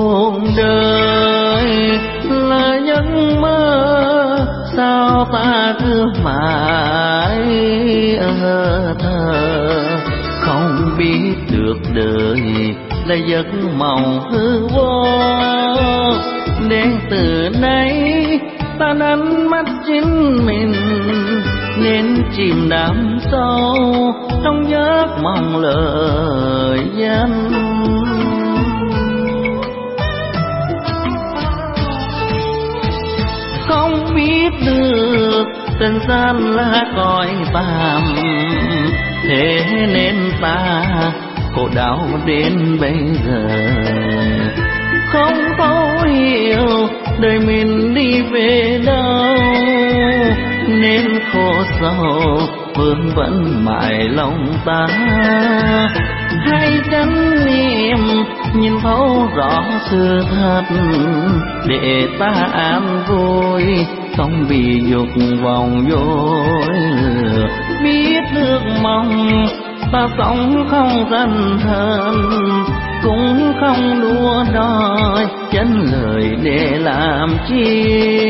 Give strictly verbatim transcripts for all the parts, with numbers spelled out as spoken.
cuộc đời là giấc mơ, sao ta cứ mãi ở thơ, không biết được đời là giấc mộng hư vô. Để từ nay ta đánh mất chính mình, nên chìm đắm sâu trong giấc mộng lời danh. Không biết được trần gian là cõi tạm, thế nên ta khổ đau đến bây giờ. Không thấu hiểu đời mình đi về đâu, nên khổ sầu vương vẫn mãi lòng ta. Hãy chánh niệm nhìn thấu rõ sự thật, để ta an vui không bị dục vọng dối lừa. Biết được mong ta sống không dần thân, cũng không đua đòi chân lời để làm chi.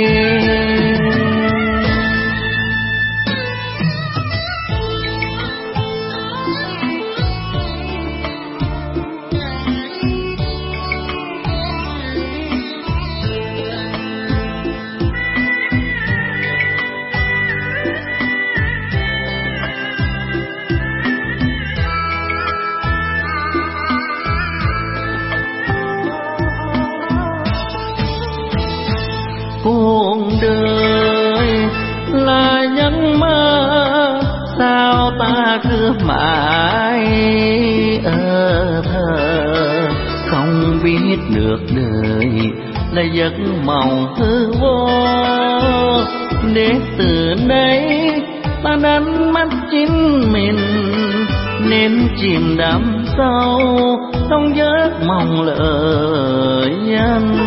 Cuộc đời là giấc mơ, sao ta cứ mãi ở thơ, không biết được đời là giấc mộng hư vô. Để từ nay ta đánh mất chính mình, nên chìm đắm sâu trong giấc mộng lời danh.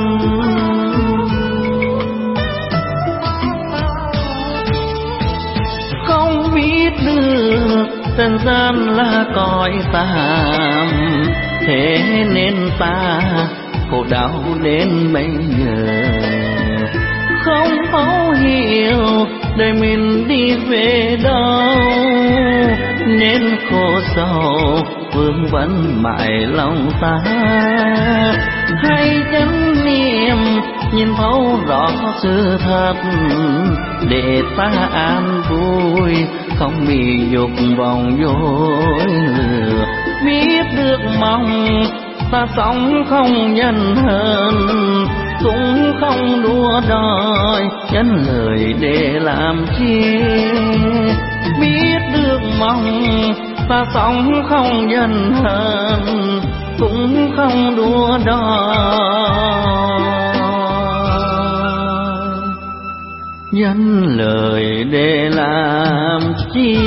Không biết được trần gian là cõi tạm, thế nên ta khổ đau đến bây giờ. Không thấu hiểu đời mình đi về đâu, nên khổ sầu vương vấn mãi lòng ta. Hãy chánh niệm nhìn thấu rõ sự thật, để ta an vui không bị dục vọng dối lừa. Biết được mong ta sống không nhân hờn, cũng không đua đòi nhân lời để làm chi. Biết được mong ta sống không nhân hờn, cũng không đua đòi nhân lời để làm chi.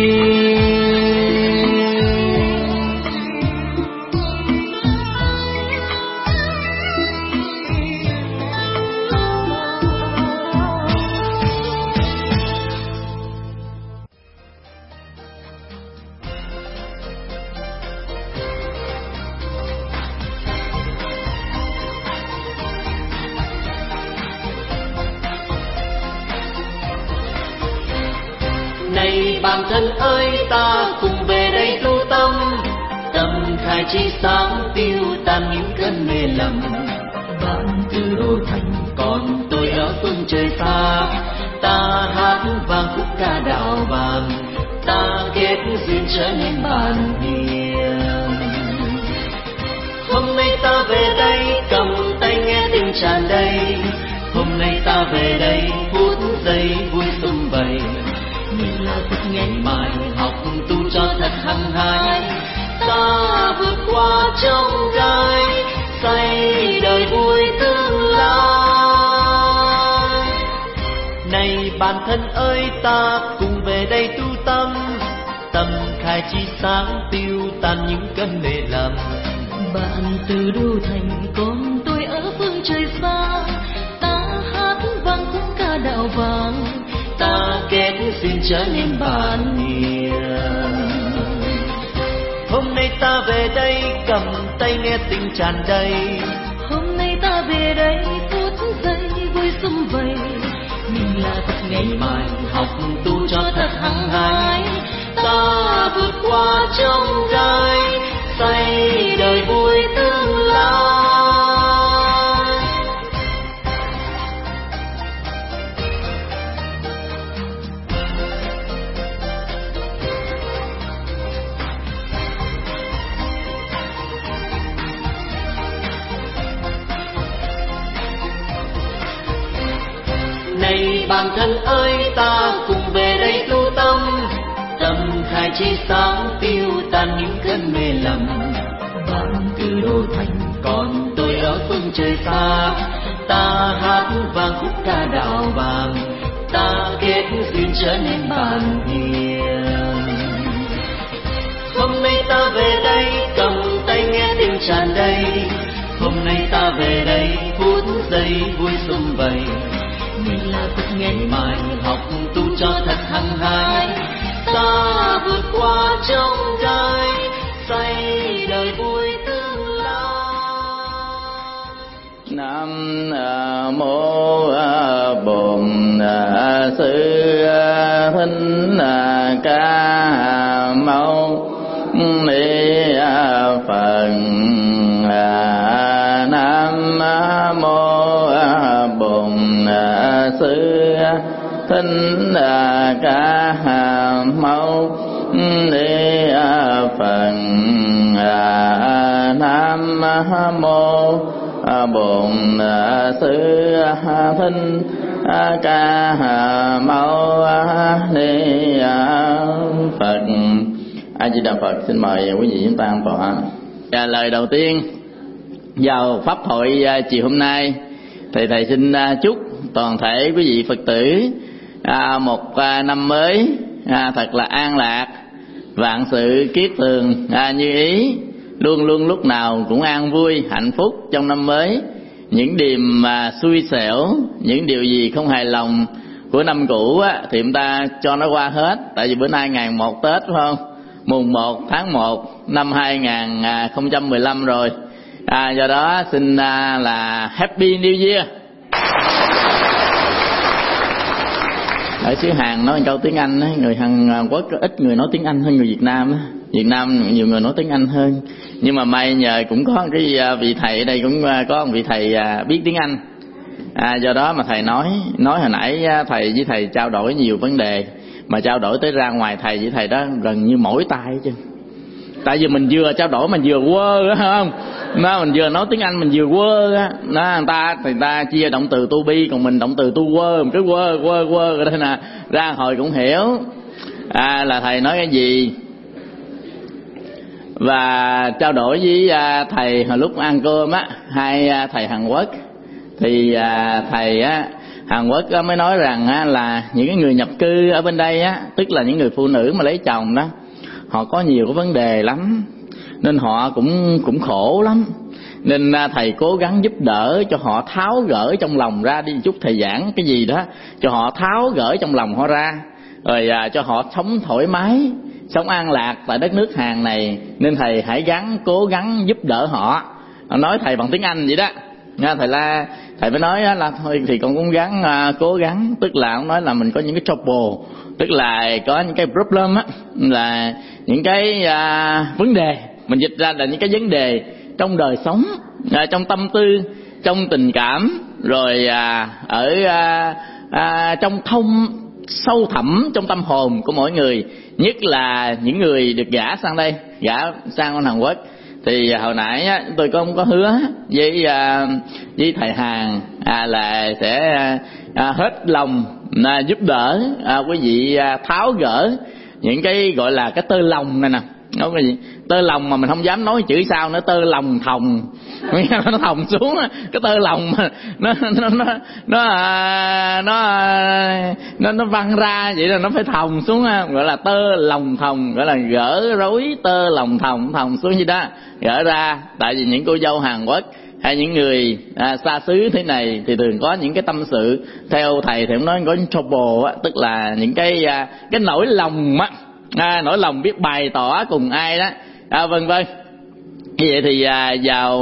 Này bạn thân ơi, ta cùng về đây tu tâm, tâm khai trí sáng tiêu tan những cơn mê lầm. Bạn từ đô thành, còn tôi ở phương trời xa. Ta hát vang khúc ca đạo vàng, ta kết duyên trở nên bạn hiền. Hôm nay ta về đây cầm tay nghe tiếng tràn đầy, hôm nay ta về đây phút giây vui sum vầy. Mình là thức ngày mai học tu cho thật hăng hái, ta vượt qua trong gai xây đời vui tương lai. Này bạn thân ơi, ta cùng về đây tu tâm, tâm khai trí sáng tiêu tan những cơn mê lầm. Bạn từ đô thành, còn tôi ở phương trời xa. Ta hát vang khúc ca đạo vàng, ta kết duyên trở nên bạn hiền. Hôm nay ta về đây cầm tay nghe tình tràn đầy, hôm nay đây phút giây vui sum vầy. Mình là thật ngày mai học tu cho thật hăng hái, ta vượt qua trong gai, xây đời vui tương lai. Này bạn thân ơi, ta cùng về đây tu tâm, tâm khai chi sáng tiêu tan những cơn mê lầm. Bạn từ đô thành, còn tôi ở phương trời xa, ta hát vang khúc ca đạo vàng, ta kết duyên trở nên bạn hiền. Hôm nay ta về đây cầm tay nghe tiếng tràn đầy, hôm nay ta về đây phút giây vui sum vầy. Mình là thật ngày mai học tu cho thật hăng hái, ta vượt qua trong gai, xây đời vui tương lai. Nam mô Bổn Sư Thích Ca Mâu Ni Phật. Nam mô Bổn Sư Thích Ca Mâu Ni Phật. Nam mô Bổn Sư Thích Ca Mâu Ni Phật. A Di Đà Phật. Xin mời quý vị chúng ta an tọa. Và lời đầu tiên vào pháp hội chiều hôm nay, thầy thầy xin chúc toàn thể quý vị Phật tử một năm mới thật là an lạc, vạn sự kiết tường như ý, luôn luôn lúc nào cũng an vui hạnh phúc trong năm mới. Những điều mà xui xẻo, những điều gì không hài lòng của năm cũ á, thì chúng ta cho nó qua hết. Tại vì bữa nay ngày một Tết phải không? Mùng một tháng một năm hai không một lăm rồi. À, do đó xin à, là Happy New Year. Ở xứ Hàn nói câu tiếng Anh, người Hàn Quốc ít người nói tiếng Anh hơn người Việt Nam. Việt Nam nhiều người nói tiếng Anh hơn. Nhưng mà may nhờ cũng có cái vị thầy ở đây, cũng có một vị thầy biết tiếng Anh. À, do đó mà thầy nói nói hồi nãy thầy với thầy trao đổi nhiều vấn đề, mà trao đổi tới ra ngoài thầy với thầy đó gần như mỏi tay chứ. Tại vì mình vừa trao đổi mình vừa quơ đó, không? Nó mình vừa nói tiếng Anh mình vừa quơ á. Nó người ta thì người ta chia động từ to be, còn mình động từ tu quơ, mình cứ quơ quơ quơ rồi đây nè, ra hồi cũng hiểu. À, là thầy nói cái gì. Và trao đổi với à, thầy hồi lúc ăn cơm á, hai à, thầy Hàn Quốc thì à, thầy á Hàn Quốc á, mới nói rằng á, là những cái người nhập cư ở bên đây á, tức là những người phụ nữ mà lấy chồng đó, họ có nhiều cái vấn đề lắm, nên họ cũng cũng khổ lắm. Nên à, thầy cố gắng giúp đỡ cho họ tháo gỡ trong lòng ra đi chút. Thầy giảng cái gì đó cho họ tháo gỡ trong lòng họ ra, rồi à, cho họ sống thoải mái, sống an lạc tại đất nước Hàn này. Nên thầy hãy gắng cố gắng giúp đỡ họ. Nói thầy bằng tiếng Anh vậy đó nha. Thầy la thầy mới nói là thôi thì con cũng gắng à, cố gắng. Tức là ông nói là mình có những cái trouble, tức là có những cái problem á, là những cái à, vấn đề, mình dịch ra là những cái vấn đề trong đời sống, à, trong tâm tư, trong tình cảm, rồi à, ở à, à, trong thông sâu thẳm trong tâm hồn của mỗi người, nhất là những người được gả sang đây, gả sang bên Hàn Quốc. Thì hồi nãy á, tôi có có hứa với à, với thầy Hàn à, là sẽ à, hết lòng à, giúp đỡ à, quý vị à, tháo gỡ những cái gọi là cái tơ lòng này nè. Nói cái gì? Tơ lòng mà mình không dám nói chữ sao nữa, tơ lòng thòng. Nó thòng xuống, cái tơ lòng mà nó nó nó nó nó nó nó văng ra vậy là nó phải thòng xuống, gọi là tơ lòng thòng, gọi là gỡ rối tơ lòng thòng thòng xuống gì đó, gỡ ra. Tại vì những cô dâu Hàn Quốc hay những người à, xa xứ thế này thì thường có những cái tâm sự, theo thầy thì cũng nói có trouble á, tức là những cái à, cái nỗi lòng á, à, nỗi lòng biết bày tỏ cùng ai đó, à, vân vân. Như vậy thì à, vào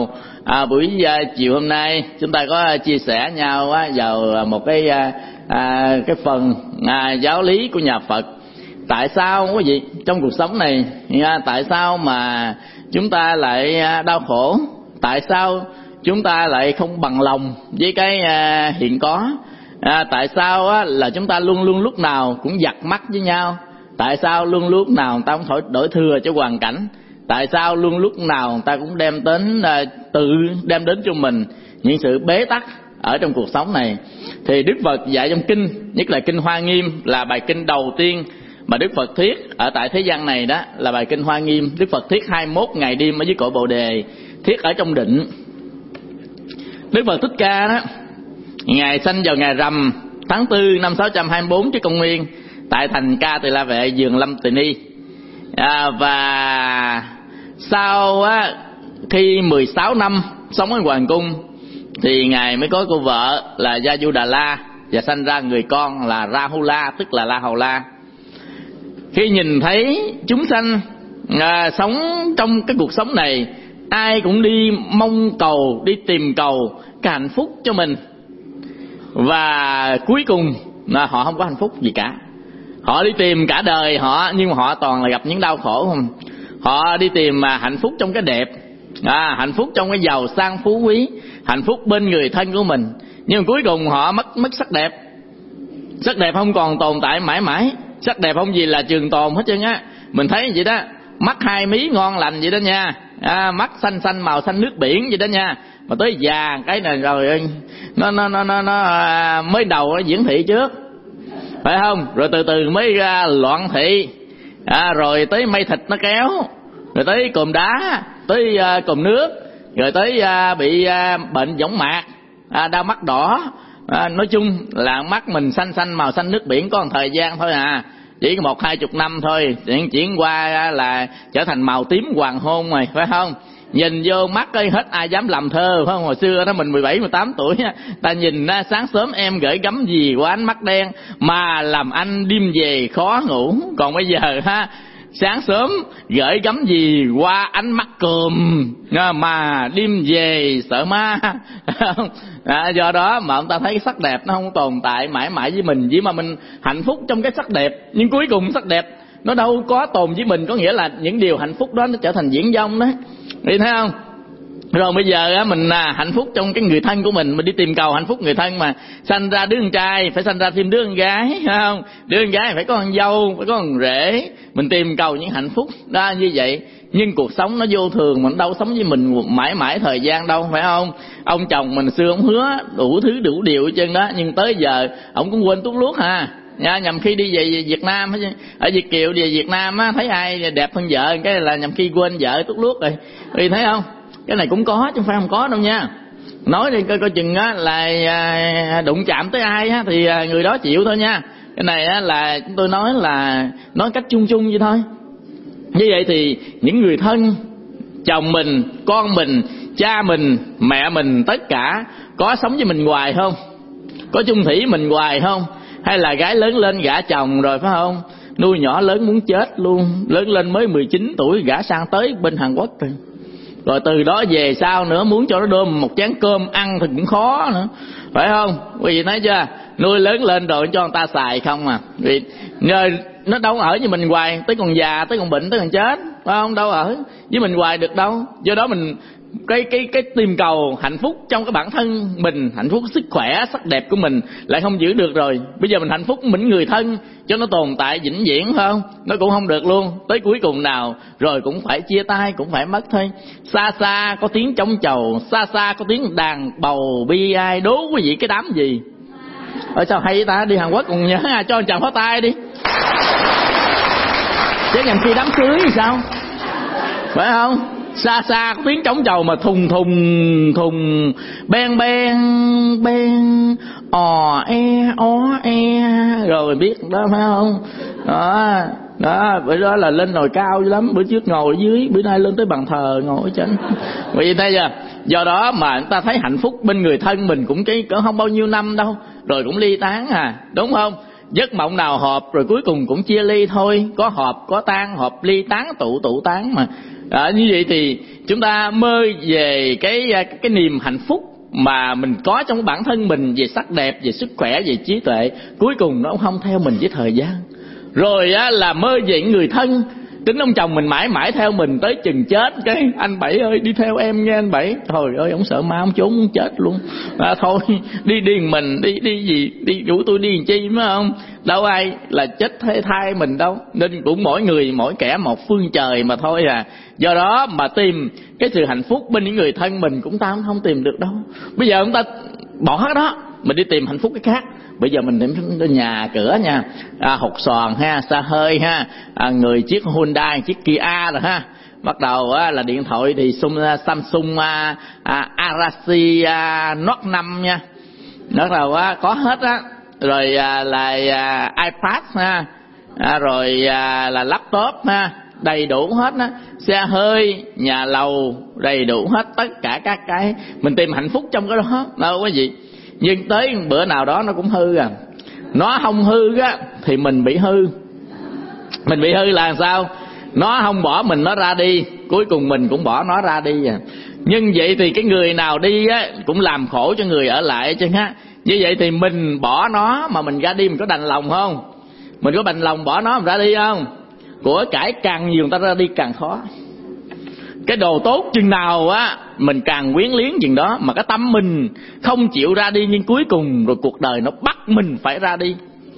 À, buổi à, chiều hôm nay chúng ta có chia sẻ nhau á, vào một cái à, à, cái phần à, giáo lý của nhà Phật. Tại sao quý vị trong cuộc sống này à, tại sao mà chúng ta lại à, đau khổ? Tại sao chúng ta lại không bằng lòng với cái à, hiện có? À, tại sao á, là chúng ta luôn luôn lúc nào cũng giặt mắt với nhau? Tại sao luôn lúc nào người ta cũng thổi đổi thừa cho hoàn cảnh? Tại sao luôn lúc nào người ta cũng đem đến à, tự đem đến cho mình những sự bế tắc ở trong cuộc sống này? Thì Đức Phật dạy trong kinh, nhất là kinh Hoa Nghiêm là bài kinh đầu tiên mà Đức Phật thuyết ở tại thế gian này, đó là bài kinh Hoa Nghiêm. Đức Phật thuyết hai mươi mốt ngày đêm ở dưới cội Bồ Đề, thuyết ở trong định. Đức Phật Thích Ca đó, Ngài sanh vào ngày rằm tháng tư năm sáu trăm hai mươi bốn trước công nguyên tại thành Ca Tỳ La Vệ, vườn Lâm Tỳ Ni. À, và sau á, khi mười sáu năm sống ở hoàng cung thì Ngài mới có cô vợ là Gia Du Đà La và sanh ra người con là Rahula, tức là La Hầu La. Khi nhìn thấy chúng sanh à, sống trong cái cuộc sống này, ai cũng đi mong cầu, đi tìm cầu cái hạnh phúc cho mình, và cuối cùng là họ không có hạnh phúc gì cả. Họ đi tìm cả đời họ, nhưng mà họ toàn là gặp những đau khổ không. Họ đi tìm mà hạnh phúc trong cái đẹp, à, hạnh phúc trong cái giàu sang phú quý, hạnh phúc bên người thân của mình, nhưng mà cuối cùng họ mất mất sắc đẹp. Sắc đẹp không còn tồn tại mãi mãi. Sắc đẹp không gì là trường tồn hết trơn á. Mình thấy vậy đó, mắt hai mí ngon lành vậy đó nha, à, mắt xanh xanh màu xanh nước biển vậy đó nha, mà tới già cái này rồi nó nó nó nó, nó à, mới đầu nó diễn thị trước, phải không? Rồi từ từ mới ra loạn thị, à, rồi tới mây thịt nó kéo, rồi tới cồn đá, tới à, cồn nước, rồi tới à, bị à, bệnh võng mạc, à, đau mắt đỏ. À, nói chung là mắt mình xanh xanh màu xanh nước biển có một thời gian thôi à, chỉ có một hai chục năm thôi, chuyển chuyển qua là trở thành màu tím hoàng hôn rồi, phải không? Nhìn vô mắt ấy hết ai dám làm thơ, phải không? Hồi xưa đó mình mười bảy mười tám tuổi ta nhìn sáng sớm em gửi gắm gì qua ánh mắt đen mà làm anh đêm về khó ngủ. Còn bây giờ ha, sáng sớm gửi gắm gì qua ánh mắt cùm mà đêm về sợ ma. À, do đó mà ông ta thấy sắc đẹp nó không tồn tại mãi mãi với mình, chỉ mà mình hạnh phúc trong cái sắc đẹp, nhưng cuối cùng sắc đẹp nó đâu có tồn với mình. Có nghĩa là những điều hạnh phúc đó nó trở thành diễn vong đó, đi thấy không? Rồi bây giờ á, mình à, hạnh phúc trong cái người thân của mình, mình đi tìm cầu hạnh phúc người thân mà sanh ra đứa con trai phải sanh ra thêm đứa con gái, phải không? Đứa con gái phải có con dâu, phải có con rể, mình tìm cầu những hạnh phúc đó như vậy. Nhưng cuộc sống nó vô thường, mình đâu sống với mình mãi mãi thời gian đâu, phải không? Ông chồng mình xưa ông hứa đủ thứ đủ điều hết trơn đó, nhưng tới giờ ông cũng quên tút luốt ha. Nha, nhằm khi đi về Việt Nam ở Việt Kiều về Việt Nam á, thấy ai đẹp hơn vợ cái là nhằm khi quên vợ tút luốt rồi. Thì thấy không? Cái này cũng có chứ không phải không có đâu nha. Nói đi coi coi chừng á là đụng chạm tới ai á thì người đó chịu thôi nha. Cái này á là chúng tôi nói là nói cách chung chung vậy thôi. Như vậy thì những người thân, chồng mình, con mình, cha mình, mẹ mình, tất cả có sống với mình hoài không? Có chung thủy mình hoài không? Hay là gái lớn lên gả chồng rồi, phải không? Nuôi nhỏ lớn muốn chết luôn, lớn lên mới mười chín tuổi gả sang tới bên Hàn Quốc rồi. Rồi từ đó về sau nữa muốn cho nó đơm một chén cơm ăn thì cũng khó nữa, phải không? Quý vị thấy chưa? Nuôi lớn lên rồi cho người ta xài không à. Vì nơi nó đâu ở với mình hoài, tới còn già, tới còn bệnh, tới còn chết, phải không? Đâu ở với mình hoài được đâu. Do đó mình cái cái cái tìm cầu hạnh phúc trong cái bản thân mình, hạnh phúc sức khỏe sắc đẹp của mình lại không giữ được rồi. Bây giờ mình hạnh phúc mình người thân cho nó tồn tại vĩnh viễn, phải không? Nó cũng không được luôn. Tới cuối cùng nào rồi cũng phải chia tay, cũng phải mất thôi. Xa xa có tiếng trống chầu, xa xa có tiếng đàn bầu bi ai. Đố quý vị cái đám gì? Ở sao hay ta, đi Hàn Quốc còn nhớ à, cho anh chàng pháo tay đi. Chứ nhằm khi đám cưới thì sao, phải không? Xa xa có tiếng trống chầu mà thùng thùng thùng, ben ben ben, ò e ó e, rồi biết đó, phải không? Đó đó, bữa đó là lên nồi cao dữ lắm, bữa trước ngồi ở dưới, bữa nay lên tới bàn thờ ngồi ở trên. Vì thế giờ do đó mà người ta thấy hạnh phúc bên người thân mình cũng cái cỡ không bao nhiêu năm đâu, rồi cũng ly tán à, đúng không? Giấc mộng nào hợp rồi cuối cùng cũng chia ly thôi. Có hợp có tan, hợp ly tán tụ tụ tán mà. À, như vậy thì chúng ta mơ về cái cái niềm hạnh phúc mà mình có trong bản thân mình, về sắc đẹp, về sức khỏe, về trí tuệ, cuối cùng nó không theo mình với thời gian. Rồi á, là mơ về người thân, tính ông chồng mình mãi mãi theo mình tới chừng chết, cái anh Bảy ơi đi theo em nha anh Bảy. Trời ơi ông sợ ma ông trốn muốn chết luôn. À, thôi đi đi mình đi đi gì đi rủ tôi đi làm chi phải không? Đâu ai là chết thay thay mình đâu. Nên cũng mỗi người mỗi kẻ một phương trời mà thôi à. Do đó mà tìm cái sự hạnh phúc bên những người thân mình cũng ta cũng không tìm được đâu. Bây giờ chúng ta bỏ cái đó, mình đi tìm hạnh phúc cái khác. Bây giờ mình đến nhà cửa nha, à, hột xoàn ha, xa hơi ha, à, người chiếc Hyundai, chiếc Kia rồi ha. Bắt đầu á, là điện thoại thì Samsung à, à, Galaxy à, Note năm nha. Bắt đầu á, có hết á. Rồi à, là à, iPad ha, à, rồi à, là laptop ha, đầy đủ hết á. Xe hơi, nhà lầu, đầy đủ hết tất cả các cái. Mình tìm hạnh phúc trong cái đó đâu có gì. Nhưng tới bữa nào đó nó cũng hư à. Nó không hư á thì mình bị hư. Mình bị hư là sao? Nó không bỏ mình nó ra đi, cuối cùng mình cũng bỏ nó ra đi à. Nhưng vậy thì cái người nào đi á cũng làm khổ cho người ở lại chứ ha. Như vậy thì mình bỏ nó mà mình ra đi, mình có đành lòng không? Mình có đành lòng bỏ nó mình ra đi không? Của cải càng nhiều người ta ra đi càng khó. Cái đồ tốt chừng nào á mình càng quyến liếng chừng đó. Mà cái tâm mình không chịu ra đi, nhưng cuối cùng rồi cuộc đời nó bắt mình phải ra đi.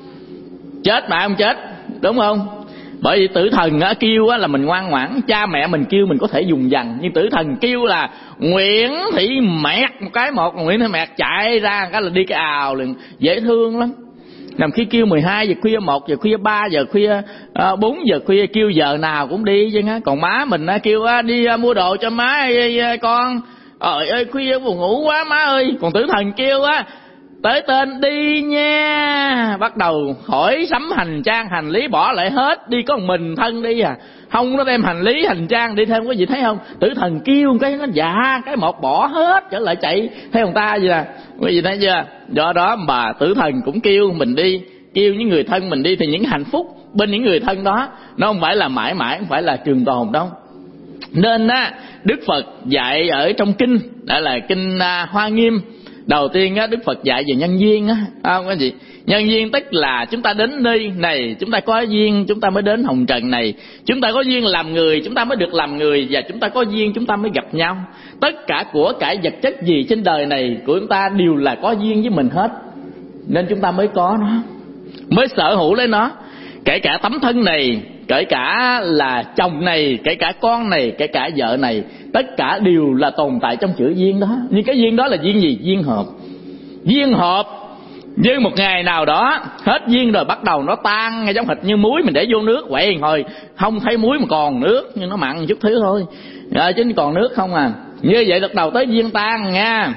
Chết mà không chết, đúng không? Bởi vì tử thần á, kêu á, là mình ngoan ngoãn. Cha mẹ mình kêu mình có thể dùng dằn, nhưng tử thần kêu là Nguyễn Thị Mẹt một cái một, Nguyễn Thị Mẹt chạy ra cái là đi cái ào liền, dễ thương lắm. Nằm khi kêu mười hai giờ khuya, một giờ khuya, ba giờ khuya, à, bốn giờ khuya, kêu giờ nào cũng đi chứ á. Còn má mình á, kêu á, đi à, mua đồ cho má ơi, ơi, con. Trời ơi khuya buồn ngủ quá má ơi. Còn tử thần kêu á, tới tên đi nha. Bắt đầu khỏi sắm hành trang hành lý, bỏ lại hết, đi có một mình thân đi à. Không nó đem hành lý hành trang đi thêm, có gì thấy không? Tử thần kêu cái nó dạ, cái một bỏ hết trở lại chạy theo người ta vậy nè. Có gì thấy chưa? Do đó mà tử thần cũng kêu mình đi, kêu những người thân mình đi, thì những hạnh phúc bên những người thân đó nó không phải là mãi mãi, không phải là trường tồn đâu. Nên á, Đức Phật dạy ở trong kinh, đó là kinh à, Hoa Nghiêm. Đầu tiên á, Đức Phật dạy về nhân duyên á, không có gì. Nhân duyên tức là chúng ta đến nơi này, chúng ta có duyên chúng ta mới đến hồng trần này. Chúng ta có duyên làm người, chúng ta mới được làm người. Và chúng ta có duyên chúng ta mới gặp nhau. Tất cả của cải vật chất gì trên đời này của chúng ta đều là có duyên với mình hết. Nên chúng ta mới có nó, mới sở hữu lấy nó. Kể cả tấm thân này, kể cả là chồng này, kể cả con này, kể cả vợ này, tất cả đều là tồn tại trong chữ duyên đó. Nhưng cái duyên đó là duyên gì? Duyên hợp. Duyên hợp như một ngày nào đó hết duyên rồi, bắt đầu nó tan ngay giống thịt như muối mình để vô nước vậy hồi không thấy muối mà còn nước, nhưng nó mặn chút thứ thôi à, chứ còn nước không à. Như vậy bắt đầu tới duyên tan nha.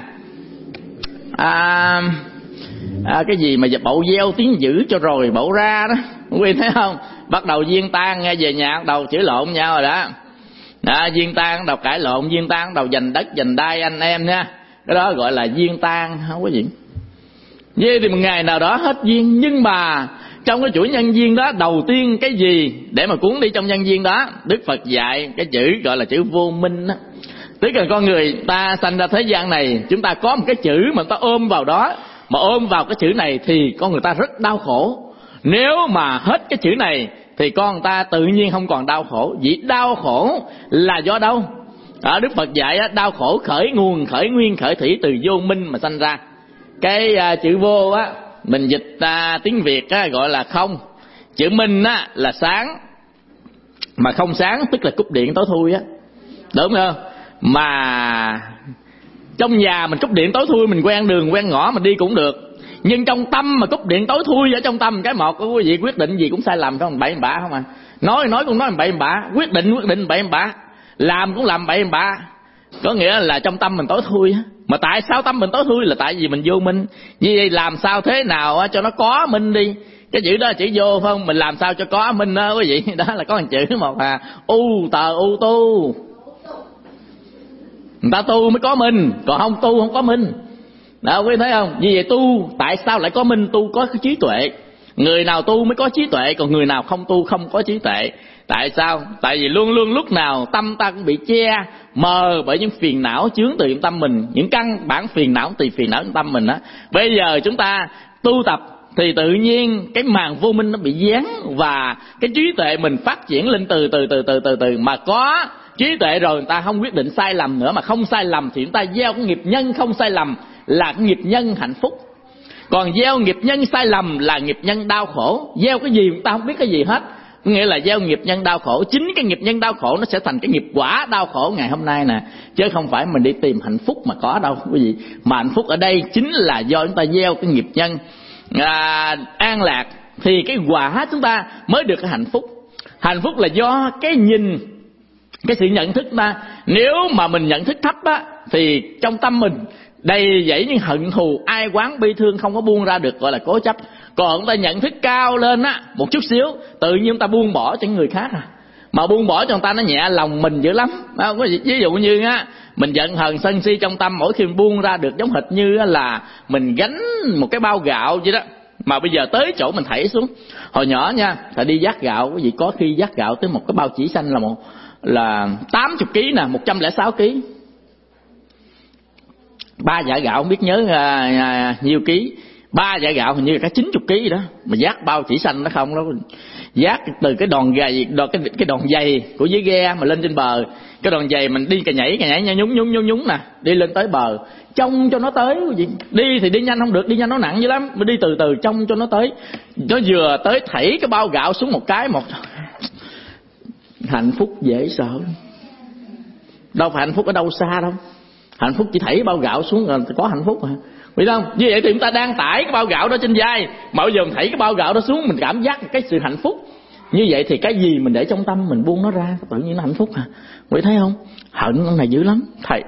À, à cái gì mà bậu gieo tiếng dữ cho rồi bậu ra đó, quý thấy không? Bắt đầu duyên tan nghe, về nhà bắt đầu chửi lộn nhau rồi đó. Đó, duyên tan bắt đầu cãi lộn, duyên tan bắt đầu giành đất giành đai anh em nha. Cái đó gọi là duyên tan, không có gì. Vậy thì một ngày nào đó hết duyên. Nhưng mà trong cái chuỗi nhân duyên đó, đầu tiên cái gì để mà cuốn đi trong nhân duyên đó? Đức Phật dạy cái chữ gọi là chữ vô minh đó. Tức là con người ta sanh ra thế gian này, chúng ta có một cái chữ mà ta ôm vào đó, mà ôm vào cái chữ này thì con người ta rất đau khổ. Nếu mà hết cái chữ này thì con người ta tự nhiên không còn đau khổ. Vì đau khổ là do đâu? Ở Đức Phật dạy đau khổ khởi nguồn, khởi nguyên, khởi thủy từ vô minh mà sanh ra. Cái uh, chữ vô á, mình dịch uh, tiếng Việt á, gọi là không. Chữ minh á, là sáng. Mà không sáng tức là cúp điện tối thui á, đúng không? Mà trong nhà mình cúp điện tối thui, mình quen đường quen ngõ mình đi cũng được. Nhưng trong tâm mà cúp điện tối thui ở trong tâm, cái một quý vị quyết định gì cũng sai lầm, không bậy bạ không à. Nói nói cũng nói bậy bạ, quyết định quyết định bậy bạ, làm cũng làm bậy bạ. Có nghĩa là trong tâm mình tối thui. Mà tại sao tâm mình tối thui? Là tại vì mình vô minh. Như vậy làm sao thế nào cho nó có minh đi. Cái chữ đó là chữ vô phải không? Mình làm sao cho có minh đó quý vị. Đó là có một chữ một à, u tờ u tu. Người ta tu mới có minh, còn không tu không có minh. Đó quý vị thấy không? Như vậy tu tại sao lại có minh? Tu có cái trí tuệ. Người nào tu mới có trí tuệ, còn người nào không tu không có trí tuệ. Tại sao? Tại vì luôn luôn lúc nào tâm ta cũng bị che mờ bởi những phiền não chướng từ trong tâm mình, những căn bản phiền não từ phiền não trong tâm mình á. Bây giờ chúng ta tu tập thì tự nhiên cái màn vô minh nó bị dán, và cái trí tuệ mình phát triển lên từ từ từ từ từ từ mà có trí tuệ rồi, người ta không quyết định sai lầm nữa, mà không sai lầm thì chúng ta gieo cái nghiệp nhân không sai lầm là cái nghiệp nhân hạnh phúc. Còn gieo nghiệp nhân sai lầm là nghiệp nhân đau khổ. Gieo cái gì chúng ta không biết cái gì hết, nghĩa là gieo nghiệp nhân đau khổ. Chính cái nghiệp nhân đau khổ nó sẽ thành cái nghiệp quả đau khổ ngày hôm nay nè, chứ không phải mình đi tìm hạnh phúc mà có đâu quý vị. Mà hạnh phúc ở đây chính là do chúng ta gieo cái nghiệp nhân à, an lạc, thì cái quả chúng ta mới được cái hạnh phúc. Hạnh phúc là do cái nhìn, cái sự nhận thức ta. Nếu mà mình nhận thức thấp á, thì trong tâm mình đầy dẫy những hận thù, ai oán bi thương không có buông ra được, gọi là cố chấp. Còn chúng ta nhận thức cao lên á một chút xíu, tự nhiên chúng ta buông bỏ cho người khác à. Mà buông bỏ cho người ta nó nhẹ lòng mình dữ lắm. Ví dụ như á, mình giận hờn sân si trong tâm, mỗi khi mình buông ra được giống hệt như là mình gánh một cái bao gạo vậy đó. Mà bây giờ tới chỗ mình thảy xuống. Hồi nhỏ nha, phải đi vác gạo, quý vị có khi vác gạo tới một cái bao chỉ xanh là một là tám mươi ký nè, một trăm lẻ sáu ký. Ba vả gạo không biết nhớ à, à, nhiêu ký. Ba vả gạo hình như là cả chín mươi ký đó. Mà vác bao chỉ xanh nó không đó. Vác từ cái đòn gầy, đòn, cái, cái đòn giày của dưới ghe mà lên trên bờ. Cái đòn giày mình đi cà nhảy, cà nhảy nhúng nhúng nhúng nhúng nè, đi lên tới bờ. Trông cho nó tới gì. Đi thì đi nhanh không được, đi nhanh nó nặng dữ lắm. Mà đi từ từ trông cho nó tới. Nó vừa tới thảy cái bao gạo xuống một cái một. Hạnh phúc dễ sợ. Đâu phải hạnh phúc ở đâu xa đâu. Hạnh phúc chỉ thảy bao gạo xuống là có hạnh phúc mà. Biết không? Như vậy thì chúng ta đang tải cái bao gạo đó trên vai, mà bây giờ mình thảy cái bao gạo đó xuống, mình cảm giác cái sự hạnh phúc. Như vậy thì cái gì mình để trong tâm mình buông nó ra, tự nhiên nó hạnh phúc à. Quý thấy không? Hận con này dữ lắm. Thầy,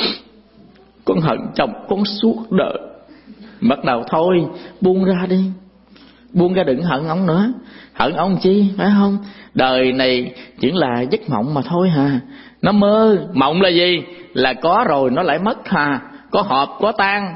con hận chồng con suốt đời. Bắt đầu thôi, buông ra đi. Buông ra đừng hận ông nữa. Hận ông chi, phải không? Đời này chỉ là giấc mộng mà thôi hà. Nó mơ, mộng là gì? Là có rồi nó lại mất hà. Có hợp, có tan.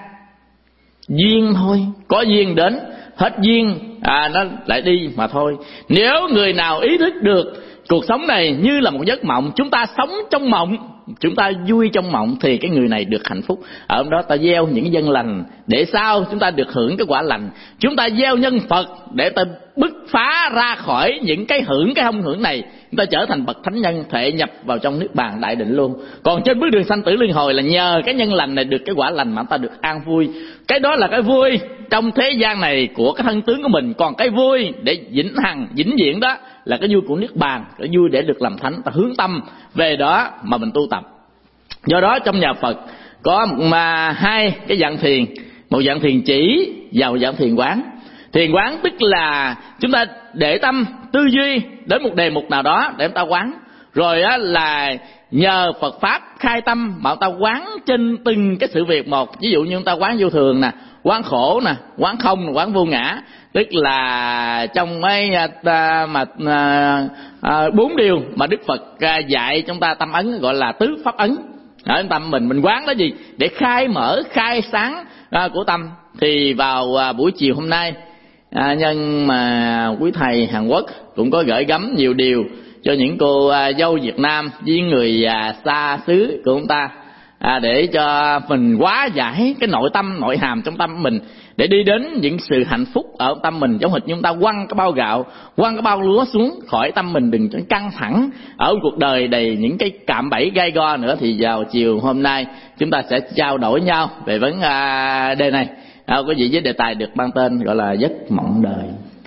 Duyên thôi, có duyên đến, hết duyên à, nó lại đi mà thôi. Nếu người nào ý thức được cuộc sống này như là một giấc mộng, chúng ta sống trong mộng, chúng ta vui trong mộng, thì cái người này được hạnh phúc. Ở đó ta gieo những cái nhân lành để sao chúng ta được hưởng cái quả lành. Chúng ta gieo nhân Phật để ta bứt phá ra khỏi những cái hưởng cái không hưởng này, chúng ta trở thành bậc thánh nhân, thể nhập vào trong niết bàn đại định luôn. Còn trên bước đường sanh tử luân hồi là nhờ cái nhân lành này được cái quả lành mà ta được an vui. Cái đó là cái vui trong thế gian này của cái thân tướng của mình. Còn cái vui để vĩnh hằng vĩnh viễn đó là cái vui của niết bàn, cái vui để được làm thánh. Ta hướng tâm về đó mà mình tu tập. Do đó trong nhà Phật có mà hai cái dạng thiền, một dạng thiền chỉ và một dạng thiền quán. Thiền quán tức là chúng ta để tâm tư duy đến một đề mục nào đó để chúng ta quán, rồi á là nhờ Phật pháp khai tâm mà chúng ta quán trên từng cái sự việc một. Ví dụ như chúng ta quán vô thường nè, quán khổ nè, quán không, quán vô ngã. Tức là trong mấy à, mà à, à, bốn điều mà Đức Phật à, dạy chúng ta tâm ấn, gọi là tứ pháp ấn. Ở tâm mình mình quán đó gì để khai mở, khai sáng à, của tâm. Thì vào à, buổi chiều hôm nay à, nhân mà quý thầy Hàn Quốc cũng có gửi gắm nhiều điều cho những cô à, dâu Việt Nam với người à, xa xứ của chúng ta, à, để cho mình hóa giải cái nội tâm, nội hàm trong tâm mình, để đi đến những sự hạnh phúc ở tâm mình. Giống hệt như chúng ta quăng cái bao gạo, quăng cái bao lúa xuống khỏi tâm mình, đừng cho căng thẳng ở cuộc đời đầy những cái cạm bẫy gai go nữa. Thì vào chiều hôm nay chúng ta sẽ trao đổi nhau về vấn à, đề này. À, có gì với đề tài được mang tên gọi là giấc mộng đời.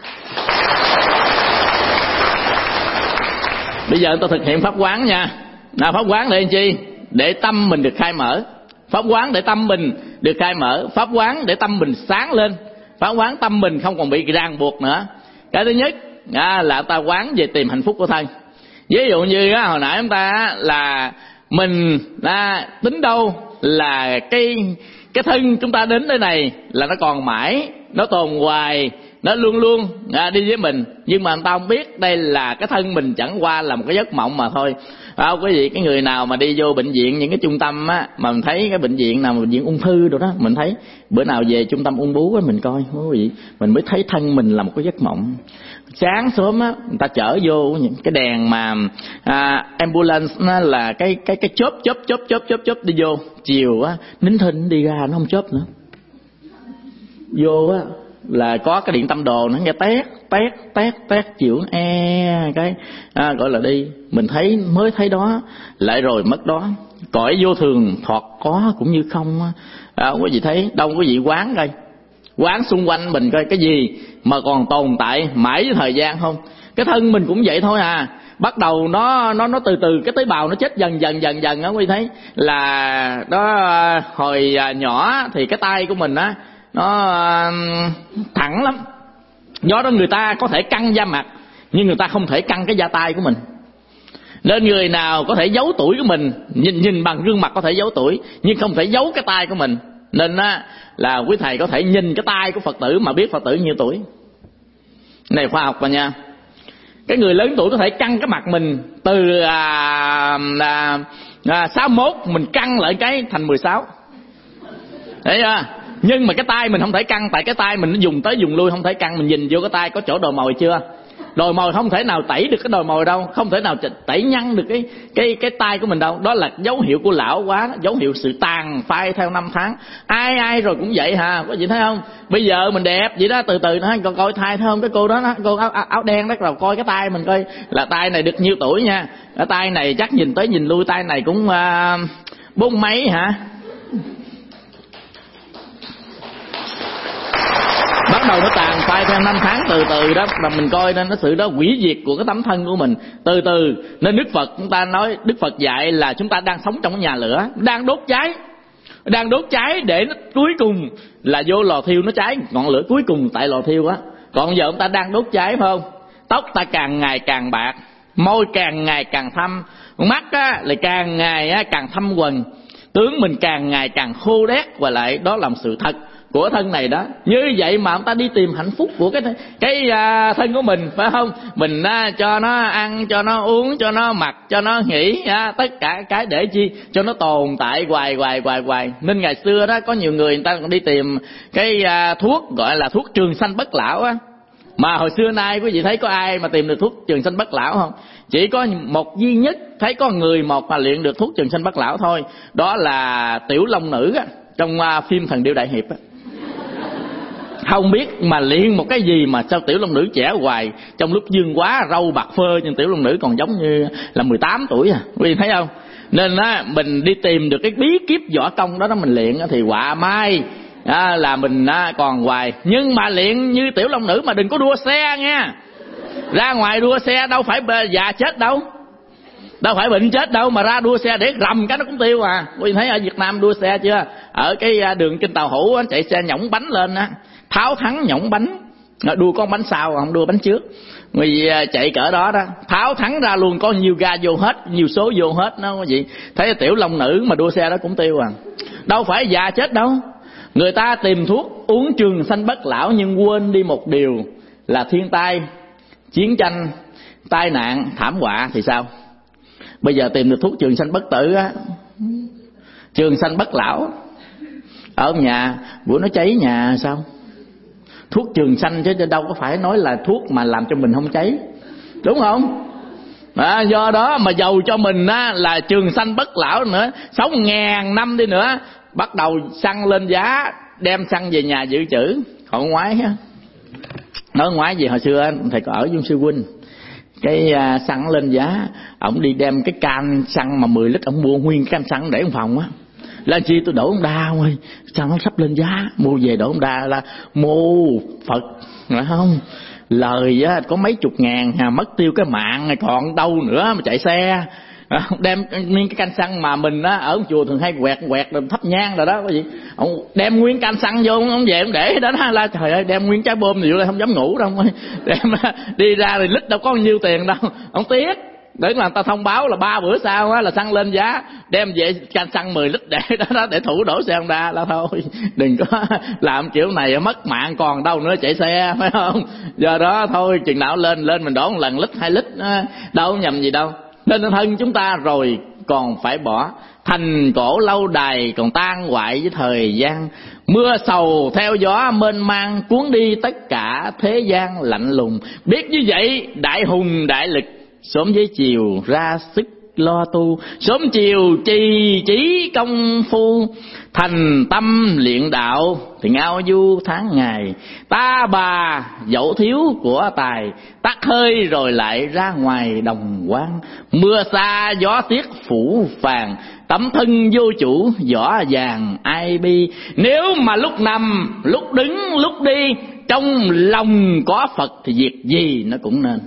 Bây giờ tôi thực hiện pháp quán nha. À, pháp quán để làm chi? Để tâm mình được khai mở. Pháp quán để tâm mình được khai mở. Pháp quán để tâm mình sáng lên. Pháp quán tâm mình không còn bị ràng buộc nữa. Cái thứ nhất à, là ta quán về tìm hạnh phúc của thân. Ví dụ như á, hồi nãy chúng ta là mình à, tính đâu là cái cái thân chúng ta đến đây này là nó còn mãi, nó tồn hoài nó luôn luôn à, đi với mình. Nhưng mà người ta không biết đây là cái thân mình chẳng qua là một cái giấc mộng mà thôi. À, quý vị, cái người nào mà đi vô bệnh viện, những cái trung tâm á, mà mình thấy cái bệnh viện nào mà bệnh viện ung thư rồi đó, mình thấy bữa nào về trung tâm ung bướu á, mình coi quý vị, mình mới thấy thân mình là một cái giấc mộng. Sáng sớm á, người ta chở vô những cái đèn mà à, ambulance nó là cái cái cái chớp chớp chớp chớp chớp chớp đi vô. Chiều á, nín thinh đi ra nó không chớp nữa. Vô á là có cái điện tâm đồ nó nghe tét tét tét tét chiều e cái à, gọi là đi. Mình thấy mới thấy đó lại rồi mất đó. Cõi vô thường thoạt có cũng như không á. À, quý vị thấy đâu quý vị quán coi, quán xung quanh mình coi cái gì mà còn tồn tại mãi với thời gian không? Cái thân mình cũng vậy thôi à. Bắt đầu nó nó nó từ từ cái tế bào nó chết dần dần dần dần á. Quý vị thấy là đó, hồi nhỏ thì cái tay của mình á nó thẳng lắm. Do đó người ta có thể căng da mặt nhưng người ta không thể căng cái da tay của mình. Nên người nào có thể giấu tuổi của mình, nhìn nhìn bằng gương mặt có thể giấu tuổi nhưng không thể giấu cái tay của mình. Nên á là quý thầy có thể nhìn cái tay của Phật tử mà biết Phật tử nhiêu tuổi. Này khoa học mà nha. Cái người lớn tuổi có thể căng cái mặt mình từ à, à, à, sáu mươi mốt mình căng lại cái thành mười sáu. Thấy chưa? Nhưng mà cái tay mình không thể căng, tại cái tay mình nó dùng tới dùng lui không thể căng. Mình nhìn vô cái tay có chỗ đồi mồi chưa? Đồi mồi không thể nào tẩy được cái đồi mồi đâu, không thể nào tẩy nhăn được cái cái cái tay của mình đâu. Đó là dấu hiệu của lão quá, dấu hiệu sự tàn phai theo năm tháng. Ai ai rồi cũng vậy hả, có gì thấy không? Bây giờ mình đẹp vậy đó, từ từ nó coi coi thai thấy không? Cái cô đó, đó cô áo, áo đen đó, rồi coi cái tay mình coi là tay này được nhiêu tuổi nha. Cái tay này chắc nhìn tới nhìn lui tay này cũng uh, bốn mấy hả? Bắt đầu nó tàn phai theo năm tháng từ từ đó, là mình coi nên nó sự đó hủy diệt của cái tấm thân của mình từ từ. Nên Đức Phật chúng ta nói, Đức Phật dạy là chúng ta đang sống trong cái nhà lửa, đang đốt cháy, đang đốt cháy để nó cuối cùng là vô lò thiêu nó cháy, ngọn lửa cuối cùng tại lò thiêu á. Còn giờ chúng ta đang đốt cháy phải không? Tóc ta càng ngày càng bạc, môi càng ngày càng thâm, mắt á lại càng ngày á càng thâm quầng, tướng mình càng ngày càng khô đét, và lại đó là một sự thật của thân này đó. Như vậy mà ông ta đi tìm hạnh phúc của cái cái à, thân của mình phải không? Mình à, cho nó ăn, cho nó uống, cho nó mặc, cho nó nghỉ, à, tất cả cái để chi? Cho nó tồn tại hoài hoài hoài hoài. Nên ngày xưa đó có nhiều người người ta còn đi tìm cái à, thuốc gọi là thuốc trường sanh bất lão á. Mà hồi xưa nay quý vị thấy có ai mà tìm được thuốc trường sanh bất lão không? Chỉ có một duy nhất thấy có người một mà luyện được thuốc trường sanh bất lão thôi. Đó là Tiểu Long Nữ á, trong à, phim Thần Điêu Đại Hiệp á. Không biết mà luyện một cái gì mà sao Tiểu Long Nữ trẻ hoài. Trong lúc dương quá râu bạc phơ, nhưng Tiểu Long Nữ còn giống như là mười tám tuổi à. Quý vị thấy không? Nên á, mình đi tìm được cái bí kíp võ công đó, đó mình luyện thì họa mai à, là mình à, còn hoài. Nhưng mà luyện như Tiểu Long Nữ mà đừng có đua xe nha. Ra ngoài đua xe đâu phải già chết đâu, đâu phải bệnh chết đâu, mà ra đua xe để rầm cái nó cũng tiêu à. Quý vị thấy ở Việt Nam đua xe chưa? Ở cái đường Kinh Tàu Hủ chạy xe nhổng bánh lên á, tháo thắng nhổng bánh, đua con bánh sau không đua bánh trước. Người chạy cỡ đó đó, tháo thắng ra luôn, có nhiều ga vô hết, nhiều số vô hết nó có gì. Thấy Tiểu Long Nữ mà đua xe đó cũng tiêu à. Đâu phải già chết đâu. Người ta tìm thuốc uống trường sanh bất lão nhưng quên đi một điều là thiên tai, chiến tranh, tai nạn, thảm họa thì sao? Bây giờ tìm được thuốc trường sanh bất tử á, trường sanh bất lão, ở nhà bữa nó cháy nhà sao? Thuốc trường sanh chứ đâu có phải nói là thuốc mà làm cho mình không cháy, đúng không? À, do đó mà giàu cho mình á, là trường sanh bất lão nữa, sống ngàn năm đi nữa, bắt đầu xăng lên giá, đem xăng về nhà dự trữ. Còn ngoái á, nói ngoái gì hồi xưa thầy có ở Dung Sư Huynh, cái uh, xăng lên giá, ổng đi đem cái can xăng mà mười lít, ổng mua nguyên can xăng để trong phòng á. Là chi tôi đổ ông đa ơi, xăng nó sắp lên giá, mua về đổ ông đa là mô Phật, phải không? Lời á có mấy chục ngàn, à, mất tiêu cái mạng này còn đâu nữa mà chạy xe. À, đem nguyên cái canh xăng mà mình á ở chùa thường hay quẹt quẹt rồi thắp nhang rồi đó, có gì ông đem nguyên canh xăng vô, ông về ông để đó đó, là trời ơi đem nguyên trái bom thì vô đây không dám ngủ đâu, đem đi ra thì lít đâu có nhiêu tiền đâu, ông tiếc. để mà người ta thông báo là ba bữa sau á là xăng lên giá, đem về can xăng mười lít để đó, đó để thủ đổ xe Honda là thôi. Đừng có làm kiểu này mất mạng còn đâu nữa chạy xe, phải không? Do đó thôi, chừng nào lên lên mình đổ một lần lít hai lít đâu nhầm gì đâu. Nên thân chúng ta rồi còn phải bỏ, thành cổ lâu đài còn tan hoại với thời gian. Mưa sầu theo gió mênh mang, cuốn đi tất cả thế gian lạnh lùng. Biết như vậy đại hùng đại lực, sớm với chiều ra sức lo tu, sớm chiều trì trí công phu, thành tâm luyện đạo thì ngao du tháng ngày. Ta bà dẫu thiếu của tài, tắt hơi rồi lại ra ngoài đồng quan. Mưa xa gió tiết phủ phàng, tấm thân vô chủ vỏ vàng ai bi. Nếu mà lúc nằm lúc đứng lúc đi, trong lòng có Phật thì việc gì nó cũng nên.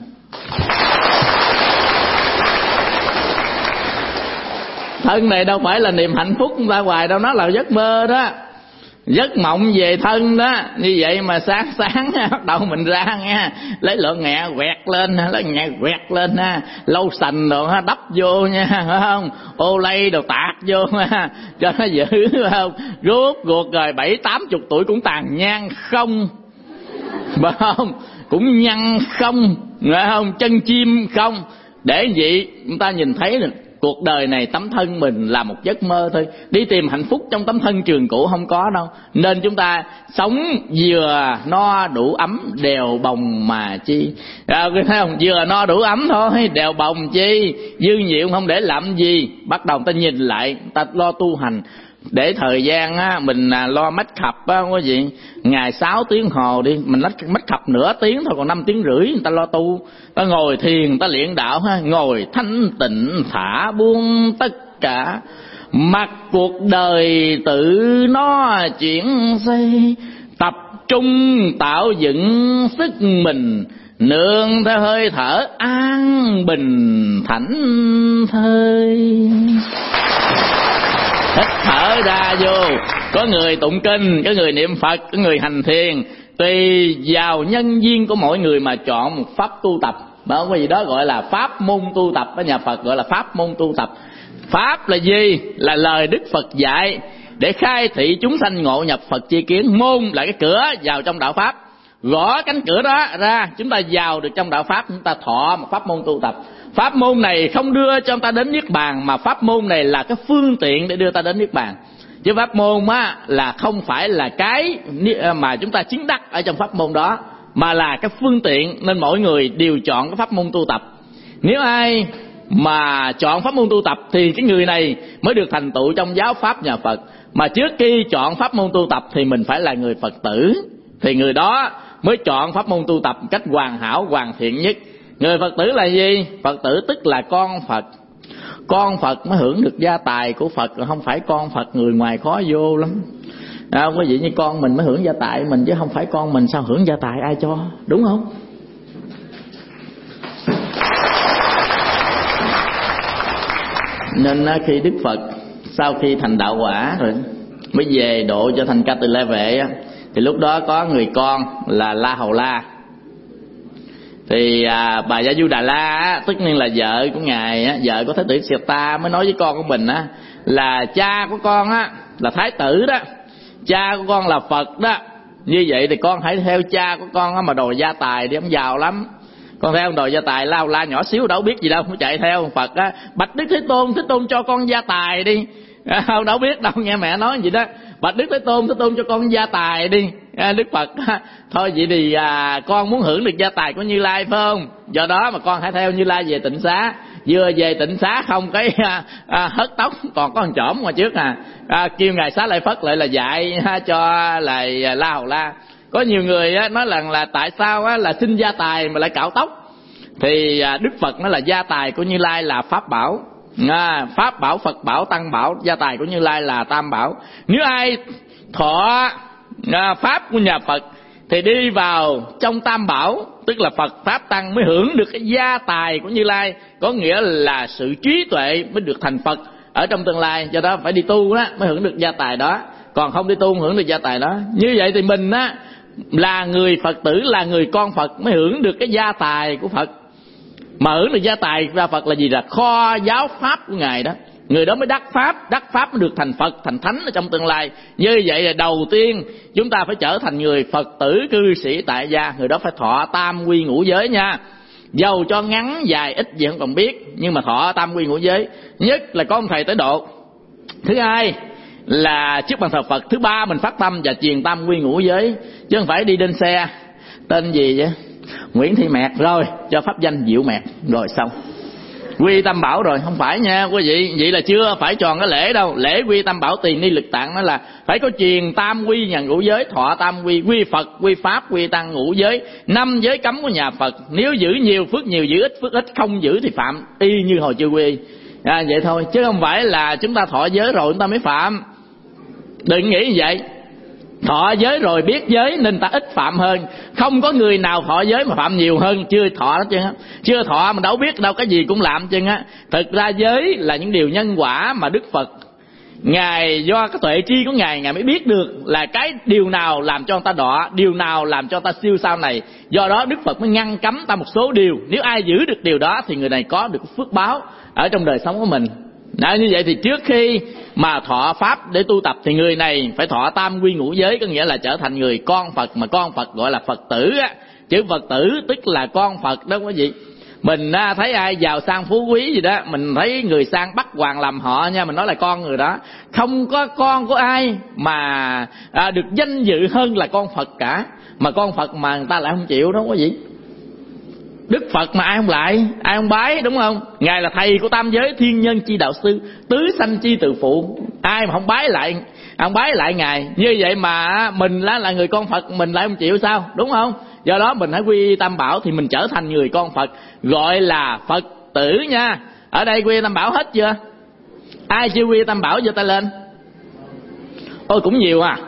Thân này đâu phải là niềm hạnh phúc ra ngoài đâu, nó là giấc mơ đó, giấc mộng về thân đó. Như vậy mà sáng sáng bắt đầu mình ra nghe, lấy lọ nghẹ quẹt lên, lấy nghẹ quẹt lên ha, lâu sành đồ ha đắp vô nha, phải không? Ô lây đồ tạt vô ha, cho nó dữ, phải không? Rốt cuộc rồi bảy tám chục tuổi cũng tàn nhang không, phải không? Cũng nhăn không, phải không? Chân chim không. Để vậy chúng ta nhìn thấy được cuộc đời này tấm thân mình là một giấc mơ thôi. Đi tìm hạnh phúc trong tấm thân trường cũ không có đâu. Nên chúng ta sống vừa no đủ ấm, đèo bồng mà chi. À, thấy không? Vừa no đủ ấm thôi, đèo bồng chi. Dư nhiệu không để làm gì. Bắt đầu ta nhìn lại, ta lo tu hành. Để thời gian á, mình lo make up á, quý vị, ngày sáu tiếng hồ đi, mình make up nửa tiếng thôi, còn năm tiếng rưỡi người ta lo tu. Ta ngồi thiền, ta luyện đạo ha, ngồi thanh tịnh thả buông tất cả, mặc cuộc đời tự nó chuyển xây, tập trung tạo dựng sức mình, nương theo hơi thở an bình thảnh thơi. Hít thở ra vô, có người tụng kinh, có người niệm Phật, có người hành thiền, tùy vào nhân duyên của mỗi người mà chọn một pháp tu tập. Bởi cái gì đó gọi là pháp môn tu tập, ở nhà Phật gọi là pháp môn tu tập. Pháp là gì? Là lời Đức Phật dạy để khai thị chúng sanh ngộ nhập Phật chi kiến. Môn là cái cửa vào trong đạo Pháp. Gõ cánh cửa đó ra, chúng ta vào được trong đạo Pháp, chúng ta thọ một pháp môn tu tập. Pháp môn này không đưa cho chúng ta đến Niết Bàn, mà pháp môn này là cái phương tiện để đưa ta đến Niết Bàn. Chứ pháp môn á là không phải là cái mà chúng ta chứng đắc ở trong pháp môn đó, mà là cái phương tiện. Nên mỗi người đều chọn cái pháp môn tu tập. Nếu ai mà chọn pháp môn tu tập thì cái người này mới được thành tựu trong giáo pháp nhà Phật. Mà trước khi chọn pháp môn tu tập thì mình phải là người Phật tử, thì người đó mới chọn pháp môn tu tập một cách hoàn hảo, hoàn thiện nhất. Người Phật tử là gì? Phật tử tức là con Phật. Con Phật mới hưởng được gia tài của Phật, không phải con Phật người ngoài khó vô lắm. À, quý vị, như con mình mới hưởng gia tài mình, chứ không phải con mình sao hưởng gia tài ai cho, đúng không? Nên khi Đức Phật sau khi thành đạo quả rồi mới về độ cho thành Ca Tỳ La Vệ, thì lúc đó có người con là La Hầu La. Thì à, bà Gia Du Đà La á, tất nhiên là vợ của ngài á, vợ của Thái tử Siddhartha mới nói với con của mình á, là cha của con á là Thái tử đó, cha của con là Phật đó. Như vậy thì con hãy theo cha của con á mà đòi gia tài đi, ông giàu lắm. Con theo ông đòi gia tài, La Hầu La nhỏ xíu đâu biết gì đâu, mới chạy theo Phật á. Bạch Đức Thế Tôn, Thế Tôn cho con gia tài đi. Không đâu biết đâu, nghe mẹ nói gì đó. Bạch Đức Thế Tôn, Thế Tôn cho con gia tài đi. Đức Phật thôi vậy thì à, con muốn hưởng được gia tài của Như Lai phải không? Do đó mà con hãy theo Như Lai về Tịnh Xá. Vừa về Tịnh Xá không cái à, à, hất tóc còn có một chỏm ngoài trước à, à kêu ngài Xá Lợi Phất lại là dạy ha, cho lại La Hầu La. Có nhiều người á, nói rằng là tại sao á, là xin gia tài mà lại cạo tóc. Thì à, Đức Phật nói là gia tài của Như Lai là pháp bảo. À, pháp bảo, Phật bảo, tăng bảo, gia tài của Như Lai là tam bảo. Nếu ai thọ à, pháp của nhà Phật thì đi vào trong tam bảo, tức là Phật pháp tăng, mới hưởng được cái gia tài của Như Lai, có nghĩa là sự trí tuệ mới được thành Phật ở trong tương lai. Do đó phải đi tu đó mới hưởng được gia tài đó, còn không đi tu không hưởng được gia tài đó. Như vậy thì mình á là người Phật tử, là người con Phật mới hưởng được cái gia tài của Phật. Mở được gia tài ra Phật là gì? Là kho giáo pháp của Ngài đó. Người đó mới đắc pháp, đắc pháp mới được thành Phật, thành Thánh ở trong tương lai. Như vậy là đầu tiên chúng ta phải trở thành người Phật tử cư sĩ tại gia. Người đó phải thọ tam quy ngũ giới nha. Dầu cho ngắn dài ít gì không còn biết, nhưng mà thọ tam quy ngũ giới. Nhất là có ông thầy tới độ. Thứ hai là trước bàn thờ Phật. Thứ ba mình phát tâm và truyền tam quy ngũ giới, chứ không phải đi trên xe tên gì vậy, Nguyễn Thị Mẹt, rồi cho pháp danh Diệu Mẹt rồi xong. Quy Tam Bảo rồi, không phải nha quý vị. Vậy là chưa phải tròn cái lễ đâu. Lễ Quy Tam Bảo Tiền Ni Lực Tạng nó là phải có truyền tam quy nhà ngũ giới, thọ tam quy, quy Phật, quy Pháp, quy Tăng ngũ giới, năm giới cấm của nhà Phật. Nếu giữ nhiều phước nhiều, giữ ít phước ít, không giữ thì phạm, y như hồi chưa quy. À, vậy thôi, chứ không phải là chúng ta thọ giới rồi chúng ta mới phạm. Đừng nghĩ như vậy. Thọ giới rồi biết giới nên ta ít phạm hơn. Không có người nào thọ giới mà phạm nhiều hơn chưa thọ đó chứ. Chưa thọ mà đâu biết đâu, cái gì cũng làm chứ á. Thực ra giới là những điều nhân quả mà Đức Phật Ngài do cái tuệ tri của Ngài, Ngài mới biết được là cái điều nào làm cho người ta đọa, điều nào làm cho người ta siêu sau này. Do đó Đức Phật mới ngăn cấm ta một số điều. Nếu ai giữ được điều đó thì người này có được phước báo ở trong đời sống của mình. Đó, như vậy thì trước khi mà thọ pháp để tu tập thì người này phải thọ tam quy ngũ giới, có nghĩa là trở thành người con Phật. Mà con Phật gọi là Phật tử á. Chữ Phật tử tức là con Phật đó quý vị. Mình thấy ai giàu sang phú quý gì đó, mình thấy người sang bắt hoàng làm họ nha, mình nói là con người đó. Không có con của ai mà à, được danh dự hơn là con Phật cả. Mà con Phật mà người ta lại không chịu đó quý vị. Đức Phật mà ai không lại, ai không bái, đúng không? Ngài là thầy của tam giới, thiên nhân chi đạo sư, tứ sanh chi từ phụ. Ai mà không bái lại, không bái lại Ngài. Như vậy mà mình là, là người con Phật, mình lại không chịu sao, đúng không? Do đó mình hãy quy Tam Bảo thì mình trở thành người con Phật, gọi là Phật tử nha. Ở đây quy Tam Bảo hết chưa? Ai chưa quy Tam Bảo giơ tay lên. Ôi cũng nhiều à.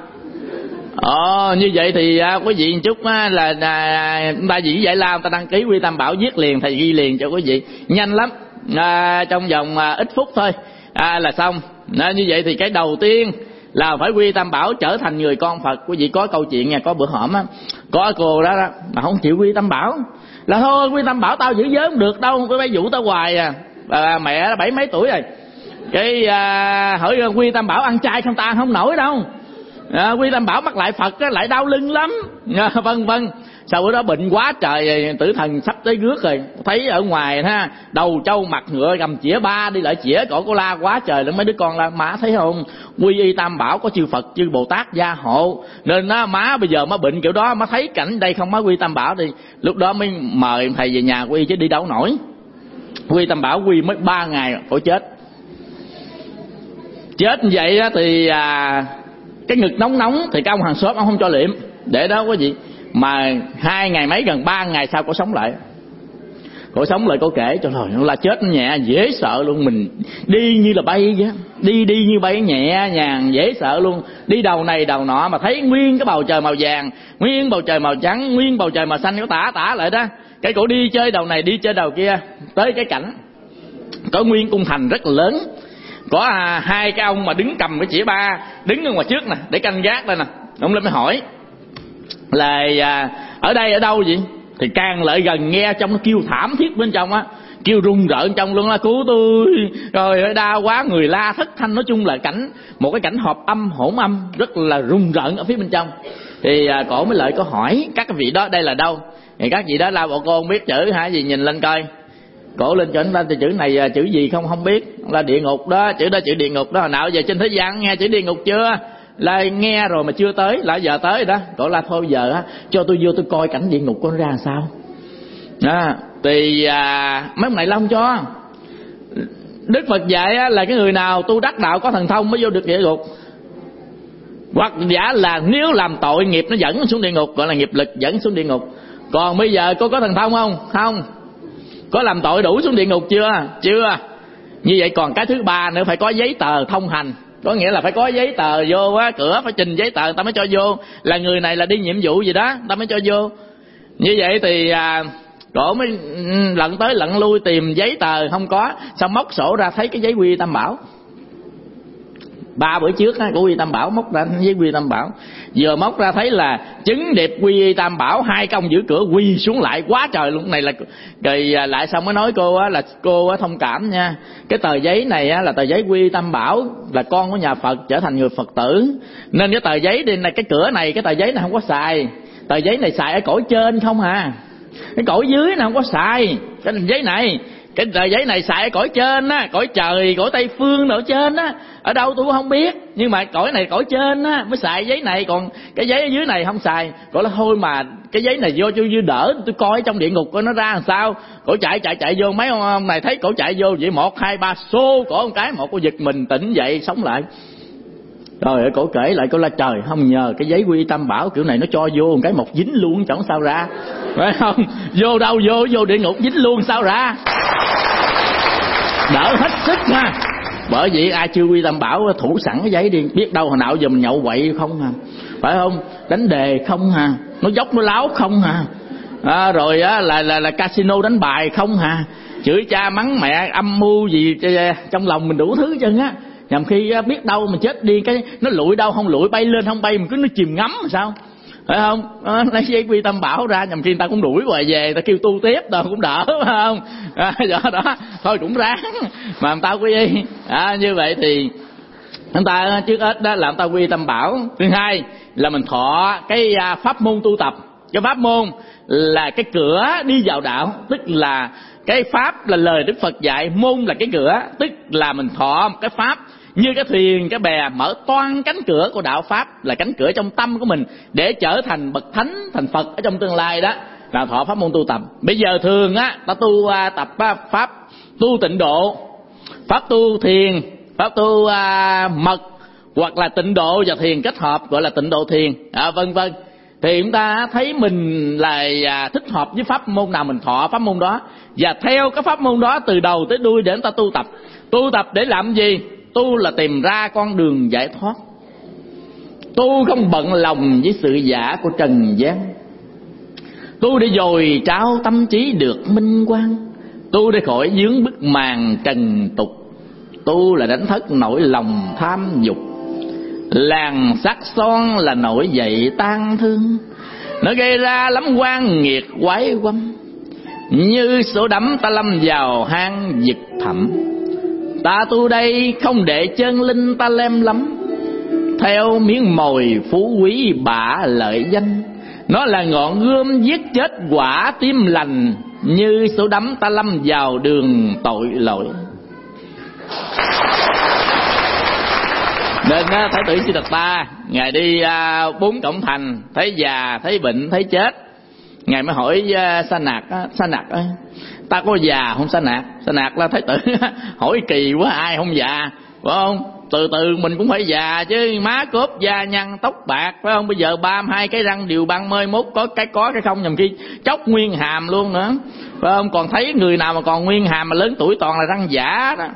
Ồ, như vậy thì à, quý vị một chút á, là à, ta dĩ Giải Lao ta đăng ký quy Tam Bảo, viết liền, thầy ghi liền cho quý vị, nhanh lắm, à, trong vòng à, ít phút thôi à, là xong. À, như vậy thì cái đầu tiên là phải quy Tam Bảo, trở thành người con Phật. Quý vị có câu chuyện nha, có bữa hổm á, có cô đó, đó mà không chịu quy Tam Bảo, là thôi quy Tam Bảo tao giữ giới không được đâu, cái bấy vụ tao hoài à. Bà, mẹ bảy mấy tuổi rồi, cái à, hỏi quy Tam Bảo ăn chay không, ta không nổi đâu. À, quy Tam Bảo mắc lại Phật á, lại đau lưng lắm, à, vân vân. Sau bữa đó bệnh quá trời, tử thần sắp tới rước rồi, thấy ở ngoài ha, đầu trâu mặt ngựa cầm chĩa ba đi lại chĩa cổ cô la quá trời. Mấy đứa con la má thấy không, quy y Tam Bảo có chư Phật chư Bồ Tát gia hộ, nên á, má bây giờ má bệnh kiểu đó, má thấy cảnh đây không, má quy Tam Bảo đi. Lúc đó mới mời thầy về nhà quy chứ đi đâu nổi. Quy Tam Bảo quy mới ba ngày cổ chết. Chết như vậy á, thì à, cái ngực nóng nóng thì cái ông hàng xóm ông không cho liệm để đó quý vị. Mà hai ngày mấy gần ba ngày sau cổ sống lại. Cổ sống lại cổ kể cho rồi, nó là chết nhẹ dễ sợ luôn, mình đi như là bay vậy, đi đi như bay nhẹ nhàng dễ sợ luôn, đi đầu này đầu nọ mà thấy nguyên cái bầu trời màu vàng, nguyên bầu trời màu trắng, nguyên bầu trời màu xanh, có tả tả lại đó. Cái cổ đi chơi đầu này đi chơi đầu kia, tới cái cảnh có nguyên cung thành rất là lớn, có à, hai cái ông mà đứng cầm cái chĩa ba đứng ở ngoài trước nè để canh gác đây nè. Ông lên mới hỏi là à, ở đây ở đâu vậy? Thì càng lại gần nghe trong nó kêu thảm thiết bên trong á, kêu rùng rợn trong luôn, là cứu tôi rồi, đau quá, người la thất thanh. Nói chung là cảnh một cái cảnh hợp âm hỗn âm rất là rùng rợn ở phía bên trong. Thì à, cổ mới lại có hỏi các cái vị đó đây là đâu, thì các vị đó la bộ cô không biết chữ hả gì, nhìn lên coi. Cổ lên cho anh, chữ này chữ gì không không biết, là địa ngục đó, chữ đó chữ địa ngục đó. Hồi nào giờ trên thế gian nghe chữ địa ngục chưa? Là nghe rồi mà chưa tới, là giờ tới rồi đó. Cổ là thôi giờ á, cho tôi vô tôi coi cảnh địa ngục con ra làm sao. Đó, thì à, mấy ông này lo không cho. Đức Phật dạy á, là cái người nào tu đắc đạo có thần thông mới vô được địa ngục. Hoặc giả là nếu làm tội nghiệp nó dẫn xuống địa ngục, gọi là nghiệp lực dẫn xuống địa ngục. Còn bây giờ cô có thần thông không? Không. Có làm tội đủ xuống địa ngục chưa? Chưa. Như vậy còn cái thứ ba nữa, phải có giấy tờ thông hành. Có nghĩa là phải có giấy tờ vô á, cửa phải trình giấy tờ ta mới cho vô, là người này là đi nhiệm vụ gì đó ta mới cho vô. Như vậy thì à, cổ mới lận tới lận lui tìm giấy tờ không có, xong móc sổ ra thấy cái giấy quy Tam Bảo. Ba bữa trước á, của Quy Tam Bảo móc ra với Quy Tam Bảo, vừa móc ra thấy là chứng điệp Quy Tam Bảo, hai công giữ cửa quỳ xuống lại quá trời luôn. Này là rồi lại xong mới nói cô á, là cô á thông cảm nha, cái tờ giấy này á là tờ giấy Quy Tam Bảo, là con của nhà Phật trở thành người Phật tử, nên cái tờ giấy đi này, cái cửa này, cái tờ giấy này không có xài, tờ giấy này xài ở cõi trên không à, cái cõi dưới này không có xài. Cái giấy này, cái tờ giấy này xài ở cõi trên á, cõi trời, cõi Tây Phương ở trên á, ở đâu tôi cũng không biết, nhưng mà cõi này cõi trên á mới xài giấy này, còn cái giấy ở dưới này không xài. Gọi là thôi mà cái giấy này vô cho dư đỡ, tôi coi trong địa ngục coi nó ra làm sao. Cổ chạy chạy chạy vô, mấy ông này thấy cổ chạy vô vậy, một hai ba xô cổ một cái, một cô giật mình tỉnh dậy sống lại. Rồi cổ kể lại, cổ là trời không nhờ cái giấy Quy Tam Bảo kiểu này nó cho vô một cái một dính luôn chẳng sao ra, phải không? Vô đâu vô vô địa ngục dính luôn sao ra, đỡ hết sức ha. Bởi vậy ai chưa Quy Tam Bảo thủ sẵn cái giấy đi, biết đâu hồi nào giờ mình nhậu quậy không à, phải không? Đánh đề không à, nó dốc nó láo không à, à rồi á là là là casino đánh bài không à, chửi cha mắng mẹ âm mưu gì trong lòng mình đủ thứ chân á. Nhằm khi biết đâu mình chết đi, cái nó lụi đâu không lụi, bay lên không bay, mình cứ nó chìm ngắm sao, phải không? À, lấy giấy Quy Tam Bảo ra, nhằm khi người ta cũng đuổi hoài về, người ta kêu tu tiếp rồi cũng đỡ, phải không? À, do đó thôi cũng ráng mà người ta quy y. À, như vậy thì chúng ta trước hết đó là người ta quy Tam Bảo. Thứ hai là mình thọ cái pháp môn tu tập. Cái pháp môn là cái cửa đi vào đạo, tức là cái pháp là lời Đức Phật dạy, môn là cái cửa, tức là mình thọ một cái pháp như cái thuyền, cái bè mở toang cánh cửa của đạo pháp, là cánh cửa trong tâm của mình để trở thành bậc thánh, thành Phật ở trong tương lai, đó là thọ pháp môn tu tập. Bây giờ thường á ta tu uh, tập uh, pháp tu tịnh độ, pháp tu thiền, pháp tu uh, mật, hoặc là tịnh độ và thiền kết hợp gọi là tịnh độ thiền, à, vân vân. Thì chúng ta thấy mình là à, thích hợp với pháp môn nào mình thọ pháp môn đó, và theo cái pháp môn đó từ đầu tới đuôi để chúng ta tu tập. Tu tập để làm gì? Tu là tìm ra con đường giải thoát. Tu không bận lòng với sự giả của trần gian. Tu để dồi trao tâm trí được minh quang. Tu để khỏi vướng bức màn trần tục. Tu là đánh thức nỗi lòng tham dục. Làng sắc son là nổi dậy tan thương, nó gây ra lắm oan nghiệt quái quăm. Như số đắm ta lâm vào hang vực thẳm. Ta tu đây không để chân linh ta lem lắm, theo miếng mồi phú quý bả lợi danh. Nó là ngọn gươm giết chết quả tim lành. Như số đắm ta lâm vào đường tội lỗi. Nên Thái tử Siddhartha, Ngài đi à, bốn cổng thành, thấy già, thấy bệnh, thấy chết. Ngài mới hỏi à, Sa Nạc, Sa Nạc ơi, ta có già không Sa Nạc? Sa Nạc là Thái tử hỏi kỳ quá, ai không già, phải không? Từ từ mình cũng phải già chứ, má cốp da nhăn tóc bạc, phải không? Bây giờ ba mươi hai cái răng đều băng mơi mốt, có cái có cái không, nhầm khi chốc nguyên hàm luôn nữa, phải không? Còn thấy người nào mà còn nguyên hàm mà lớn tuổi toàn là răng giả đó.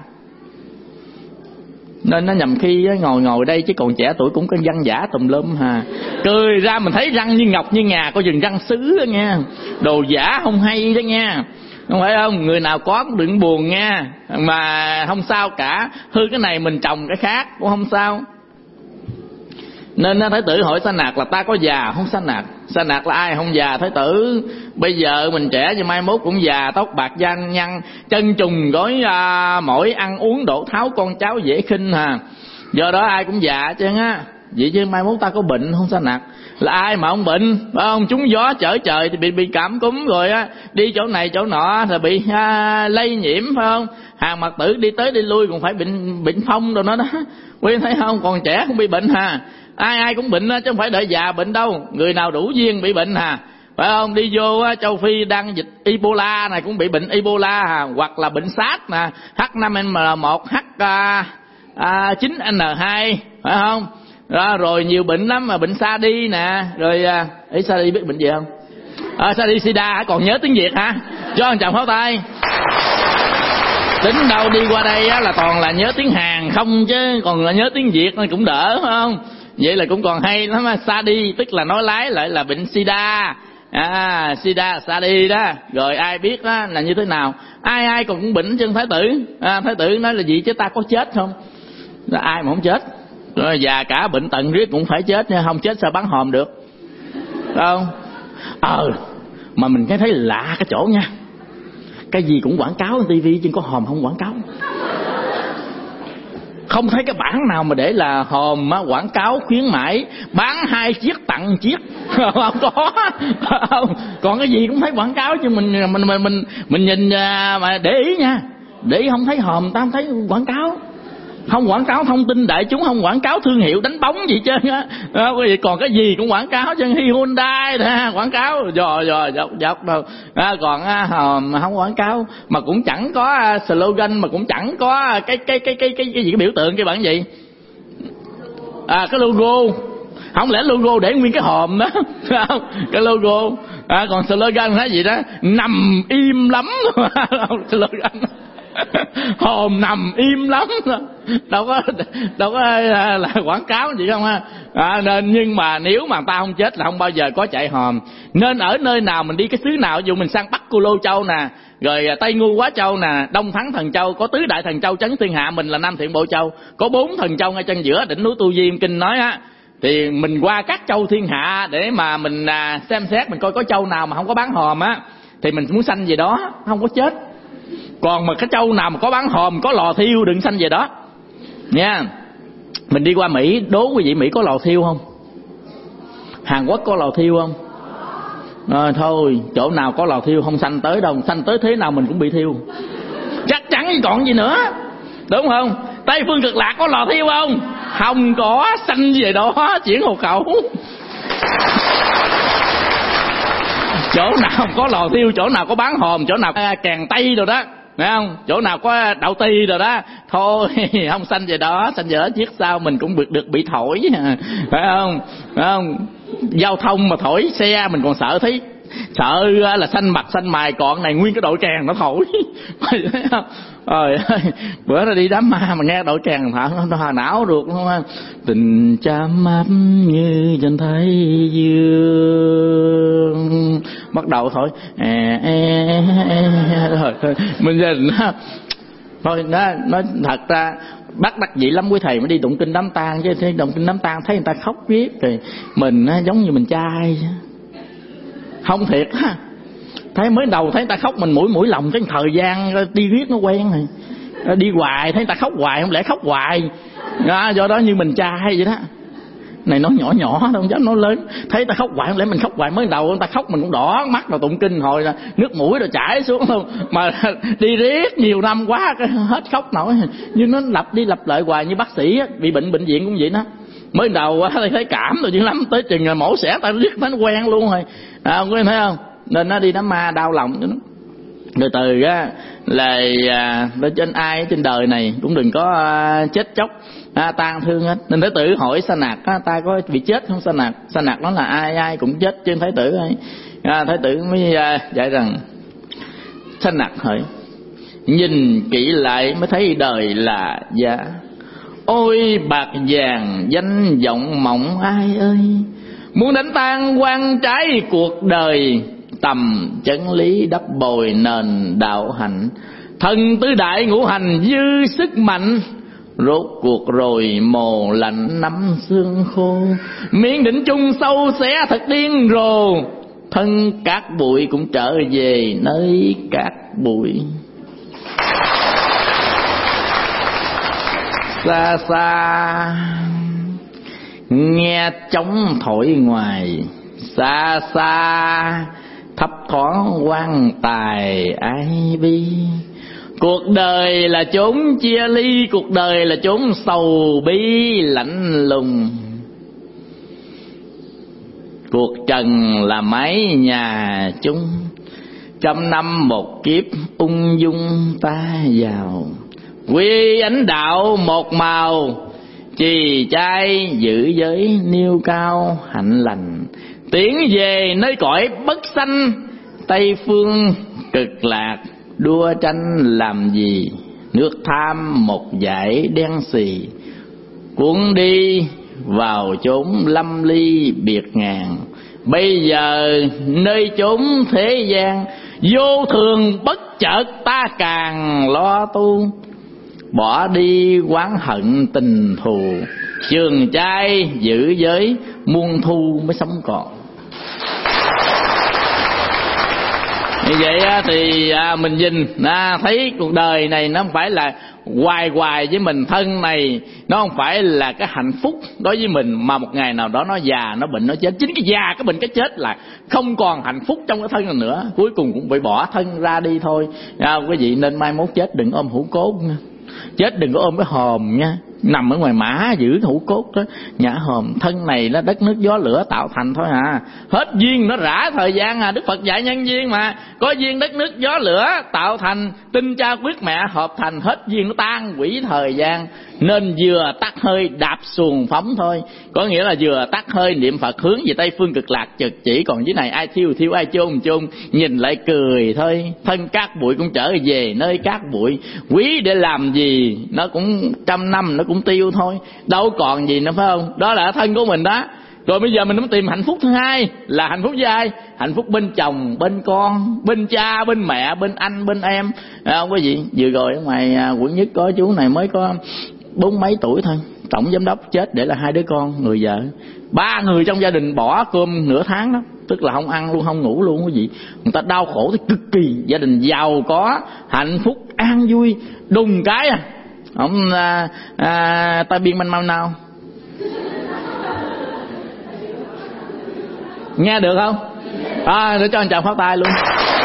Nên nó nhầm khi ngồi ngồi đây chứ còn trẻ tuổi cũng có răng giả tùm lum hà. Cười ra mình thấy răng như ngọc như ngà, có chừng răng sứ đó nha. Đồ giả không hay đó nha, không phải không? Người nào có cũng đừng buồn nha, mà không sao cả, hư cái này mình trồng cái khác cũng không sao. Nên Thái tử hỏi Sa Nạc là ta có già không Sa Nạc? Sa Nạc là ai không già Thái tử? Bây giờ mình trẻ nhưng mai mốt cũng già, tóc bạc da nhăn, chân trùng gói à, mỗi ăn uống đổ tháo con cháu dễ khinh hà. Do đó ai cũng già chứ á. Vậy chứ mai mốt ta có bệnh không Sa Nạc? Là ai mà không bệnh, phải không? Trúng gió chở trời thì bị bị cảm cúm rồi á, đi chỗ này chỗ nọ rồi bị à, lây nhiễm, phải không? Hàng Mật tử đi tới đi lui còn phải bệnh bệnh phong rồi nó đó. Quý thấy không? Còn trẻ không bị bệnh hà. Ai ai cũng bệnh chứ không phải đợi già bệnh đâu. Người nào đủ duyên bị bệnh hà, phải không? Đi vô châu Phi đang dịch Ebola này cũng bị bệnh Ebola hà, hoặc là bệnh SARS nè, H năm N một, H chín N hai, phải không? Đó, rồi nhiều bệnh lắm, mà bệnh sa đi nè, rồi ý sa đi biết bệnh gì không? À, sa đi sida còn nhớ tiếng Việt hả? Cho anh chồng pháo tay. Tính đâu đi qua đây á, là toàn là nhớ tiếng Hàn không chứ, còn là nhớ tiếng Việt nên cũng đỡ, phải không? Vậy là cũng còn hay lắm. Sa đi tức là nói lái lại là bệnh sida. À, sida, sa đi đó. Rồi ai biết đó là như thế nào? Ai ai còn cũng bệnh chân Thái tử. À, Thái tử nói là gì chứ ta có chết không? Là ai mà không chết? Rồi già cả bệnh tận riết cũng phải chết nha, không chết sao bán hòm được, không? Ờ mà mình cái thấy lạ cái chỗ nha, cái gì cũng quảng cáo trên tivi chứ có hòm không quảng cáo. Không thấy cái bảng nào mà để là hòm á, quảng cáo khuyến mãi bán hai chiếc tặng chiếc. Không có. Không. Còn cái gì cũng thấy quảng cáo chứ mình mình mình mình mình nhìn mà để ý nha, để ý không thấy hòm, ta không thấy quảng cáo. Không quảng cáo thông tin đại chúng, không quảng cáo thương hiệu đánh bóng gì chứ á. Còn cái gì cũng quảng cáo chứ, Hyundai nè quảng cáo dò dò dọc dọc đâu. À, còn à, không quảng cáo mà cũng chẳng có slogan, mà cũng chẳng có cái cái cái cái cái, cái gì cái biểu tượng cái bản gì. À cái logo. Không lẽ logo để nguyên cái hòm đó. Cái logo. À, còn slogan là gì đó, nằm im lắm. Slogan hòm nằm im lắm, đâu có đâu có là quảng cáo gì không ha. À, nên nhưng mà nếu mà ta không chết là không bao giờ có chạy hòm. Nên ở nơi nào mình đi cái xứ nào, dù mình sang Bắc Cô Lô Châu nè, rồi Tây Ngu Quá Châu nè, Đông Thắng Thần Châu, có tứ đại thần châu trấn thiên hạ, mình là Nam Thiện Bộ Châu, có bốn thần châu ngay chân giữa đỉnh núi Tu Di kinh nói á. Thì mình qua các châu thiên hạ để mà mình à, xem xét, mình coi có châu nào mà không có bán hòm á thì mình muốn sanh về đó, không có chết. Còn mà cái châu nào mà có bán hòm, có lò thiêu, đừng sanh về đó nha. Mình đi qua Mỹ, đố quý vị Mỹ có lò thiêu không? Hàn Quốc có lò thiêu không? À, thôi chỗ nào có lò thiêu không sanh tới đâu, sanh tới thế nào mình cũng bị thiêu chắc chắn, còn gì nữa, đúng không? Tây Phương Cực Lạc có lò thiêu không? Không có, sanh về đó chuyển hộ khẩu. Chỗ nào có lò thiêu, chỗ nào có bán hòm, chỗ nào có kèn tây rồi đó, phải không? Chỗ nào có đậu ti rồi đó, thôi không sanh về đó, sanh về đó chiếc sao mình cũng được, được bị thổi, phải không? Phải không? Giao thông mà thổi xe mình còn sợ, thấy sợ là xanh mặt xanh mày, còn này nguyên cái đội kèn nó thổi. Trời ơi, bữa nó đi đám ma mà nghe đội kèn thở nó hòa não được đúng không? Tình chăm ấm như trên thái dương, bắt đầu thổi à, à, à, rồi thôi mình nhìn thôi nó nói thật ra bắt đắc dĩ lắm quý thầy mới đi tụng kinh đám tang, chứ thấy tụng kinh đám tang thấy người ta khóc riết rồi mình á, giống như mình trai không thiệt ha. Thấy mới đầu thấy ta khóc mình mũi mũi lòng, cái thời gian đi riết nó quen rồi, đi hoài thấy ta khóc hoài, không lẽ khóc hoài à, do đó như mình trai vậy đó. Này nó nhỏ nhỏ đâu dám nói lớn, thấy ta khóc hoài không lẽ mình khóc hoài. Mới đầu ta khóc mình cũng đỏ mắt rồi tụng kinh hồi là nước mũi rồi chảy xuống luôn, mà đi riết nhiều năm quá cái hết khóc nổi. Nhưng nó lặp đi lặp lại hoài, như bác sĩ bị bệnh bệnh viện cũng vậy đó. Mới đầu thấy cảm rồi dữ lắm, tới chừng mổ xẻ ta riết nó quen luôn rồi à, không thấy không? Nên nó đi đám ma đau lòng cho nó. Từ từ á là à, trên ai trên đời này cũng đừng có à, chết chóc à, tan thương hết. Nên Thái tử hỏi Sa Nạc á, ta có bị chết không Sa Nạc? Sa Nạc nói là ai ai cũng chết trên Thái tử ấy. À, Thái tử mới à, dạy rằng Sa Nạc hỏi nhìn kỹ lại mới thấy đời là giá. Ôi bạc vàng danh vọng mộng ai ơi, muốn đánh tan quan trái cuộc đời, tầm chân lý đắp bồi nền đạo hạnh. Thần tứ đại ngũ hành dư sức mạnh, rốt cuộc rồi mồ lạnh nắm xương khô. Miệng định chung sâu xé thật điên rồ, thân cát bụi cũng trở về nơi cát bụi. Xa xa nghe trống thổi ngoài, xa xa thấp thoáng quan tài ai bi. Cuộc đời là chốn chia ly, cuộc đời là chốn sầu bi lạnh lùng. Cuộc trần là mái nhà chung, trăm năm một kiếp ung dung ta vào. Quy ánh đạo một màu, trì trai giữ giới nêu cao hạnh lành. Tiến về nơi cõi bất sanh, Tây phương cực lạc đua tranh làm gì. Nước tham một dải đen xì, cuốn đi vào chốn lâm ly biệt ngàn. Bây giờ nơi chốn thế gian, vô thường bất chợt ta càng lo tu. Bỏ đi oán hận tình thù, Trường trai giữ giới, muôn thu mới sống còn. Như vậy thì mình nhìn thấy cuộc đời này nó không phải là hoài hoài với mình. Thân này nó không phải là cái hạnh phúc đối với mình, mà một ngày nào đó nó già, nó bệnh, nó chết. Chính cái già, cái bệnh, cái chết là không còn hạnh phúc trong cái thân này nữa, cuối cùng cũng bị bỏ thân ra đi thôi. À, quý vị nên mai mốt chết đừng ôm hũ cốt nha. Chết đừng có ôm cái hòm nha, nằm ở ngoài mã giữ hũ cốt đó, nhả hòm. Thân này là đất nước gió lửa tạo thành thôi à, hết duyên nó rã thời gian à. Đức Phật dạy nhân duyên mà, có duyên đất nước gió lửa tạo thành, tinh cha quyết mẹ hợp thành, hết duyên nó tan hủy thời gian. Nên vừa tắt hơi đạp xuồng phóng thôi, có nghĩa là vừa tắt hơi niệm Phật hướng về Tây phương cực lạc trực chỉ. Còn dưới này ai thiêu thiêu, ai chôn chôn, nhìn lại cười thôi. Thân cát bụi cũng trở về nơi cát bụi, quý để làm gì nó cũng trăm năm nó cũng tiêu thôi, đâu còn gì nữa, phải không? Đó là thân của mình đó. Rồi bây giờ mình muốn tìm hạnh phúc thứ hai là hạnh phúc với ai? Hạnh phúc bên chồng, bên con, bên cha, bên mẹ, bên anh, bên em. À, không có gì. Vừa rồi ở ngoài quận nhất có chú này mới có bốn mấy tuổi thôi, tổng giám đốc, chết để là hai đứa con, người vợ. Ba người trong gia đình bỏ cơm nửa tháng đó, tức là không ăn luôn, không ngủ luôn, quý vị. Người ta đau khổ thì cực kỳ. Gia đình giàu có, hạnh phúc, an vui. Đùng cái à, ông à, à, tai biên manh mau nào. Nghe được không? À, để cho anh chàng phát tay luôn.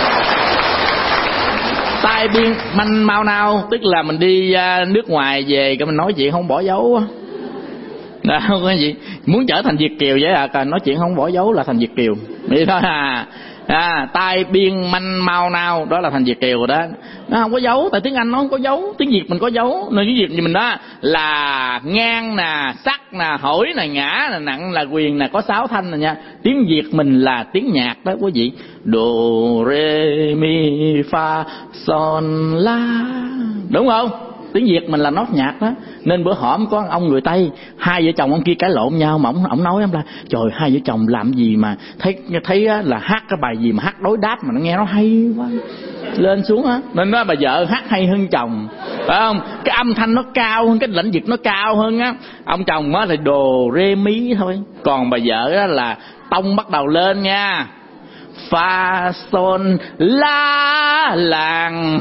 Tai biên manh mau nào tức là mình đi uh, nước ngoài về cái mình nói chuyện không bỏ dấu. Đó, không có gì. Muốn trở thành Việt kiều vậy à, nói chuyện không bỏ dấu là thành Việt kiều. Vậy thôi à. À, tai biên manh mau nào đó là thành Việt kiều rồi đó. Nó không có dấu, tại tiếng Anh nó không có dấu, tiếng Việt mình có dấu. Nên cái Việt gì mình đó là ngang nè, sắc nè, hỏi nè, ngã nè, nặng là quyền nè, có sáu thanh nè nha. Tiếng Việt mình là tiếng nhạc đó quý vị. Do re mi fa son la, đúng không? Tiếng Việt mình là nốt nhạc đó. Nên bữa hổm có ông người Tây, hai vợ chồng ông kia cãi lộn nhau, mà ông, ông nói ông là trời, hai vợ chồng làm gì mà thấy thấy là hát cái bài gì mà hát đối đáp mà nó nghe nó hay quá, lên xuống á. Nên nói bà vợ hát hay hơn chồng, phải không? Cái âm thanh nó cao hơn, cái lĩnh vực nó cao hơn á. Ông chồng á là đồ rê mí thôi, còn bà vợ á là tông bắt đầu lên nha, fa son la làng.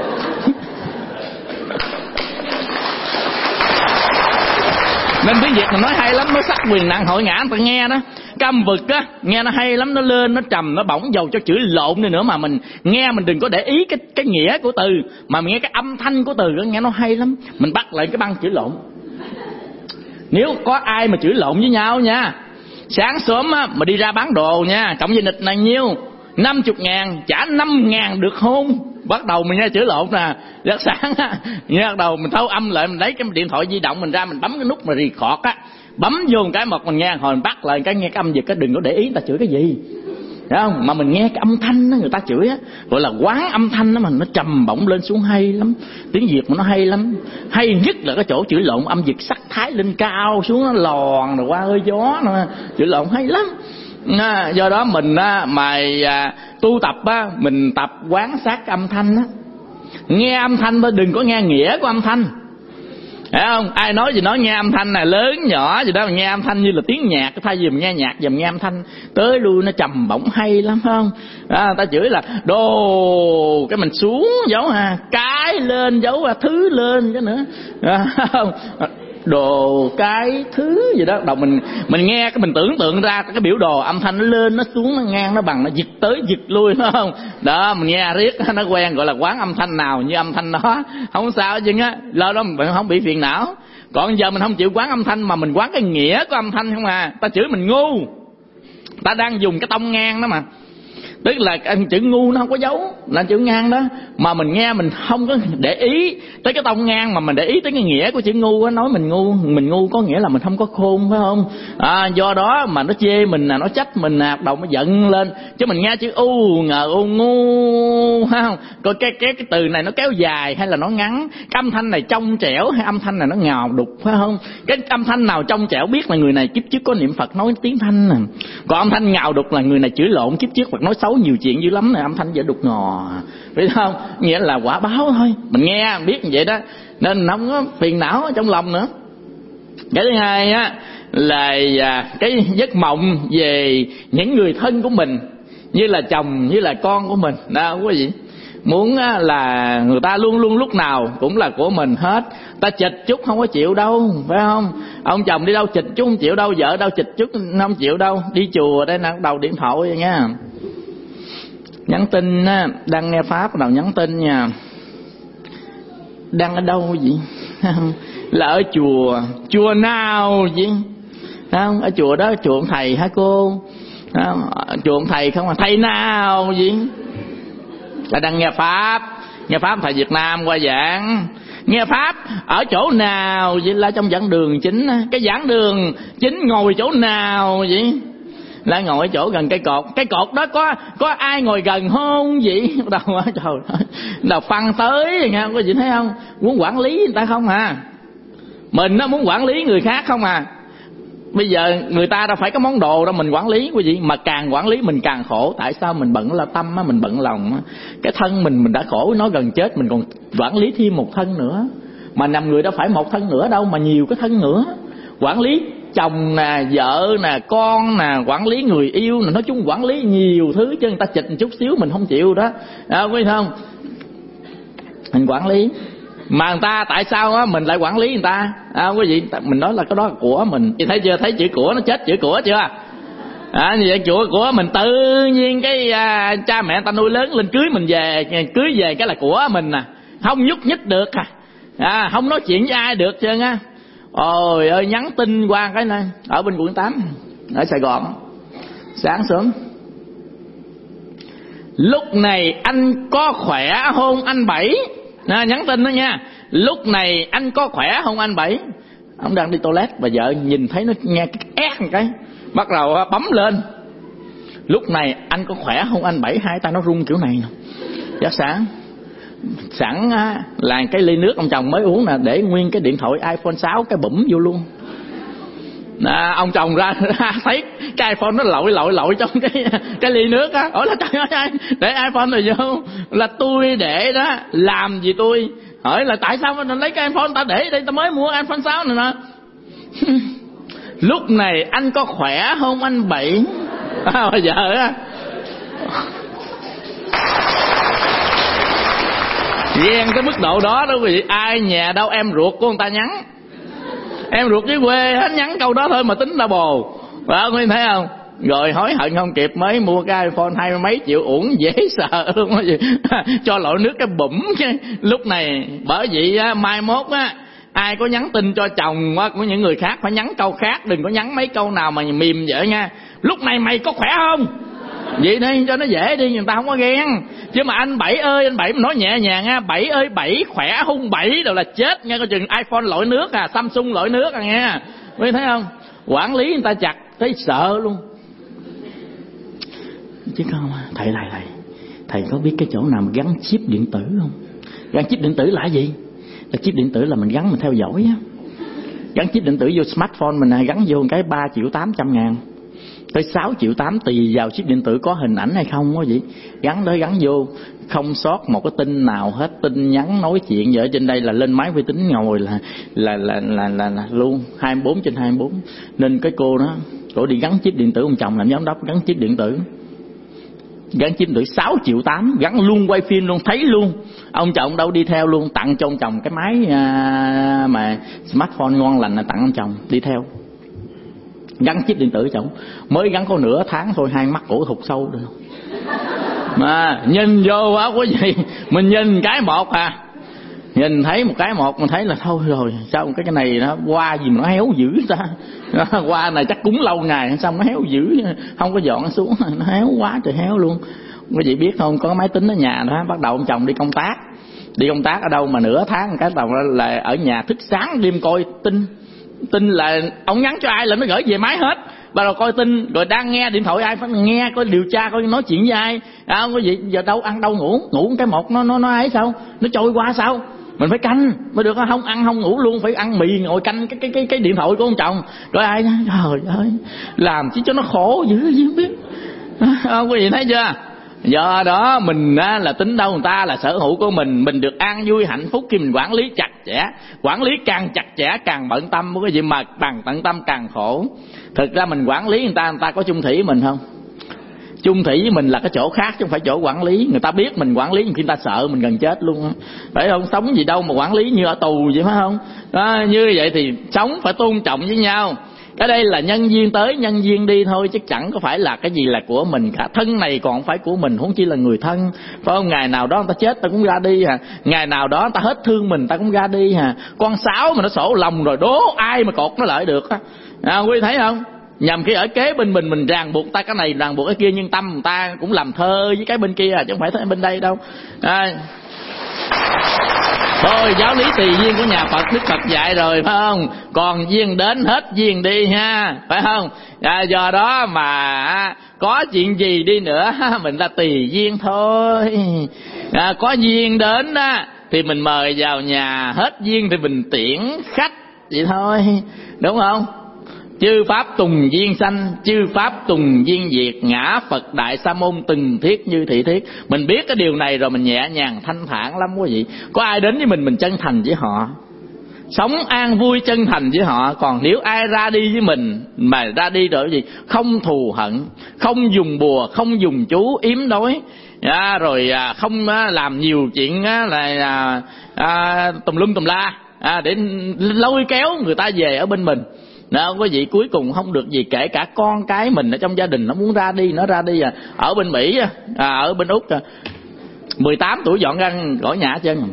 Nên tiếng Việt mình nói hay lắm, nó sắc quyền nặng hội ngã, người ta nghe đó. Cái âm vực á, nghe nó hay lắm, nó lên, nó trầm, nó bổng, dầu cho chữ lộn đi nữa mà mình nghe mình đừng có để ý cái cái nghĩa của từ, mà mình nghe cái âm thanh của từ đó, nghe nó hay lắm. Mình bắt lại cái băng chữ lộn. Nếu có ai mà chữ lộn với nhau nha, sáng sớm á, mà đi ra bán đồ nha, cộng với nịch là nhiêu? năm mươi ngàn, trả năm ngàn được không? Bắt đầu mình nghe chữ lộn nè, rất sáng á, nghe bắt đầu mình thâu âm lại, mình lấy cái điện thoại di động mình ra, mình bấm cái nút mà record á, bấm vô một cái một mình nghe, hồi mình bắt lại cái nghe cái âm Việt cái đừng có để ý người ta chửi cái gì, thấy không? Mà mình nghe cái âm thanh đó, người ta chửi á, gọi là quán âm thanh đó, mà nó trầm bổng lên xuống hay lắm. Tiếng Việt mà nó hay lắm. Hay nhất là cái chỗ chửi lộn âm Việt sắc thái lên cao xuống, nó lòn rồi qua hơi gió nữa, chửi lộn hay lắm. À, do đó mình á, mà à, tu tập á, mình tập quán sát âm thanh á, nghe âm thanh thôi, đừng có nghe nghĩa của âm thanh, hiểu không? Ai nói gì nói nghe âm thanh này lớn nhỏ gì đó, mình nghe âm thanh như là tiếng nhạc, thay vì mình nghe nhạc dùm nghe âm thanh tới lui nó trầm bổng hay lắm, phải không? À, ta chửi là đồ cái mình xuống dấu ha, cái lên dấu là thứ lên cái nữa, à, không? Đồ cái thứ gì đó, đầu mình mình nghe cái mình tưởng tượng ra cái biểu đồ âm thanh nó lên nó xuống nó ngang nó bằng, nó giật tới giật lui, phải không? Đó mình nghe riết nó quen, gọi là quán âm thanh nào như âm thanh đó, không sao chứ á, lo đó mình không bị phiền não. Còn giờ mình không chịu quán âm thanh mà mình quán cái nghĩa của âm thanh không à, ta chửi mình ngu, ta đang dùng cái tông ngang đó mà, tức là chữ ngu nó không có dấu là chữ ngang đó, mà mình nghe mình không có để ý tới cái tông ngang, mà mình để ý tới cái nghĩa của chữ ngu á, nói mình ngu, mình ngu có nghĩa là mình không có khôn, phải không? À, do đó mà nó chê mình nè, nó trách mình nè, đầu nó giận lên. Chứ mình nghe chữ u ngờ u ngu, phải không? Coi cái, cái cái từ này nó kéo dài hay là nó ngắn, cái âm thanh này trong trẻo hay âm thanh này nó ngào đục, phải không? Cái âm thanh nào trong trẻo biết là người này kiếp trước có niệm Phật nói tiếng thanh nè, còn âm thanh ngào đục là người này chửi lộn kiếp trước Phật nói xấu nhiều chuyện dữ lắm này, âm thanh dễ đục ngò, phải không? Nghĩa là quả báo thôi, mình nghe biết như vậy đó, nên không có phiền não ở trong lòng nữa. Cái thứ hai á là cái giấc mộng về những người thân của mình, như là chồng, như là con của mình. Đó, không có gì. Muốn là người ta luôn luôn lúc nào cũng là của mình hết. Ta chịch chút không có chịu đâu, phải không? Ông chồng đi đâu chịch chút không chịu đâu, vợ đâu chịch chút không chịu đâu. Đi chùa đây nè, đầu điện thoại vậy nha. Nhắn tin á, đang nghe pháp nào nhắn tin nha. Đang ở đâu vậy? Là ở chùa. Chùa nào vậy? Không, ở chùa đó, chùa thầy hả cô? Không, chùa thầy không à? Thầy nào vậy? Là đang nghe pháp. Nghe pháp thầy Việt Nam qua giảng. Nghe pháp ở chỗ nào vậy? Là trong giảng đường chính. Cái giảng đường chính ngồi chỗ nào vậy? Là ngồi ở chỗ gần cây cột. Cây cột đó có có ai ngồi gần không vậy? Đâu trời ơi, nào phân tới nghe, có gì thấy không? Muốn quản lý người ta không à? Mình nó muốn quản lý người khác không à? Bây giờ người ta đâu phải có món đồ đâu mình quản lý quý vị, mà càng quản lý mình càng khổ. Tại sao? Mình bận là tâm á, mình bận lòng á. Cái thân mình mình đã khổ, nó gần chết, mình còn quản lý thêm một thân nữa. Mà nằm người đâu phải một thân nữa đâu, mà nhiều cái thân nữa. Quản lý chồng nè, vợ nè, con nè, quản lý người yêu nè, nói chung quản lý nhiều thứ chứ. Người ta chịch một chút xíu mình không chịu đó, à, biết không? Mình quản lý mà người ta, tại sao á mình lại quản lý người ta? À, quý vị, mình nói là cái đó là của mình. Chị thấy chưa? Thấy chữ của nó chết chữ của chưa? À, như vậy chùa của mình tự nhiên cái à, cha mẹ ta nuôi lớn lên cưới mình về, cưới về cái là của mình nè, không nhúc nhích được à, à không nói chuyện với ai được trơn á. Ôi ơi, nhắn tin qua cái này ở bên quận tám ở Sài Gòn, sáng sớm: lúc này anh có khỏe không anh Bảy? À, nhắn tin đó nha. Lúc này anh có khỏe không anh Bảy? Ông đang đi toilet và vợ nhìn thấy nó nghe cái ét một cái, bắt đầu bấm lên: lúc này anh có khỏe không anh Bảy? Hai tay nó run kiểu này nè. Giác sáng sẵn là cái ly nước ông chồng mới uống nè, để nguyên cái điện thoại iPhone sáu cái bủm vô luôn. À, ông chồng ra thấy cái iPhone nó lội lội lội trong cái cái ly nước á. Hỏi là trời ơi, để iPhone rồi vô? Là tôi để đó, làm gì tôi? Hỏi là tại sao mình lấy cái iPhone ta để đây, ta mới mua iPhone sáu này nè. Lúc này anh có khỏe không anh Bảy? À, bây giờ á ghen tới mức độ đó đó quý vị. Ai nhà đâu em ruột của người ta nhắn, em ruột dưới quê hết nhắn câu đó thôi mà tính là bồ, phải không? Thấy không? Rồi hối hận không kịp, mới mua cái iPhone hai mươi mấy triệu uổng dễ sợ luôn á. Cho lội nước cái bủm cái. Lúc này bởi vậy á, mai mốt á, ai có nhắn tin cho chồng á, của những người khác phải nhắn câu khác, đừng có nhắn mấy câu nào mà mềm vậy nha. Lúc này mày có khỏe không? Vậy đi cho nó dễ đi, người ta không có ghen. Chứ mà anh Bảy ơi anh Bảy, mà nói nhẹ nhàng nha, Bảy ơi Bảy khỏe không Bảy đâu là chết nghe. Coi chừng iPhone lội nước à, Samsung lội nước à nghe. Quý thấy không? Quản lý người ta chặt thấy sợ luôn. Chứ không, thầy thầy thầy thầy có biết cái chỗ nào mà gắn chip điện tử không? Gắn chip điện tử là gì? Là chip điện tử là mình gắn mình theo dõi á. Gắn chip điện tử vô smartphone mình này, gắn vô cái ba triệu tám trăm ngàn tới sáu triệu tám, tùy vào chip điện tử có hình ảnh hay không á vậy. Gắn đó gắn vô, không sót một cái tin nào hết, tin nhắn nói chuyện vậy. Ở trên đây là lên máy vi tính ngồi là là là là, là, là luôn hai mươi bốn trên hai mươi bốn. Nên cái cô đó, cô đi gắn chip điện tử, ông chồng làm giám đốc gắn chip điện tử, gắn chip điện tử sáu triệu tám, gắn luôn quay phim luôn, thấy luôn. Ông chồng đâu đi theo luôn, tặng cho ông chồng cái máy à, mà smartphone ngon lành là tặng ông chồng đi theo. Gắn chip điện tử chồng mới gắn có nửa tháng thôi, hai mắt cổ thụt sâu rồi. Mà nhìn vô á quý vị, mình nhìn cái một à, nhìn thấy một cái một mình thấy là thôi rồi, sao cái cái này nó qua gì mà nó héo dữ ta. Qua này chắc cúng lâu ngày xong nó héo dữ, không có dọn xuống, nó héo quá trời héo luôn. Quý vị biết không, có cái máy tính ở nhà đó, bắt đầu ông chồng đi công tác. Đi công tác ở đâu mà nửa tháng cái đầu là ở nhà thức sáng đêm coi tin. Tin là ông nhắn cho ai là nó gửi về máy hết. Bắt đầu coi tin, rồi đang nghe điện thoại ai phải nghe, coi điều tra, coi nói chuyện với ai. À, không có gì, giờ đâu ăn đâu ngủ, ngủ cái một nó nó nó ấy sao? Nó trôi qua sao? Mình phải canh mới được, không ăn không ngủ luôn, phải ăn mì ngồi canh cái cái cái cái điện thoại của ông chồng. Rồi ai trời ơi, làm chứ cho nó khổ dữ gì không biết. À, quý vị thấy chưa? Do đó mình á, là tính đâu người ta là sở hữu của mình, mình được an vui hạnh phúc khi mình quản lý chặt chẽ. Quản lý càng chặt chẽ càng bận tâm, cái gì mà bằng bận tâm càng khổ. Thực ra mình quản lý người ta, người ta có chung thủy với mình không? Chung thủy với mình là cái chỗ khác chứ không phải chỗ quản lý. Người ta biết mình quản lý, khi người ta sợ mình gần chết luôn, phải không? Sống gì đâu mà quản lý như ở tù vậy, phải không? Đó, như vậy thì sống phải tôn trọng với nhau. Cái đây là nhân duyên tới nhân duyên đi thôi, chứ chẳng có phải là cái gì là của mình cả. Thân này còn phải của mình, huống chi là người thân, phải không? Ngày nào đó người ta chết ta cũng ra đi hà, ngày nào đó người ta hết thương mình ta cũng ra đi hà. Con sáo mà nó sổ lòng rồi đố ai mà cột nó lại được á, à, quý thấy không? Nhằm khi ở kế bên mình mình ràng buộc ta cái này ràng buộc cái kia, nhưng tâm người ta cũng làm thơ với cái bên kia à, chứ không phải thấy bên đây đâu. À, thôi giáo lý tùy duyên của nhà Phật Đức Phật dạy rồi, phải không? Còn duyên đến hết duyên đi ha, phải không? À, do đó mà có chuyện gì đi nữa mình ta tùy duyên thôi. À, có duyên đến á thì mình mời vào nhà, hết duyên thì mình tiễn khách vậy thôi, đúng không? Chư pháp tùng duyên sanh, chư pháp tùng duyên diệt, ngã Phật đại sa môn từng thiết như thị thiết. Mình biết cái điều này rồi mình nhẹ nhàng thanh thản lắm quý vị. Có ai đến với mình mình chân thành với họ, sống an vui chân thành với họ. Còn nếu ai ra đi với mình mà ra đi rồi gì, không thù hận, không dùng bùa, không dùng chú yếm đối, à, rồi à, không à, làm nhiều chuyện à, là à, à, tùm lum tùm la à, để lôi kéo người ta về ở bên mình. Đó, quý vị, cuối cùng không được gì, kể cả con cái mình ở trong gia đình nó muốn ra đi, nó ra đi à. Ở bên Mỹ, à, ở bên Úc, à, mười tám tuổi dọn ra khỏi nhà hết trơn.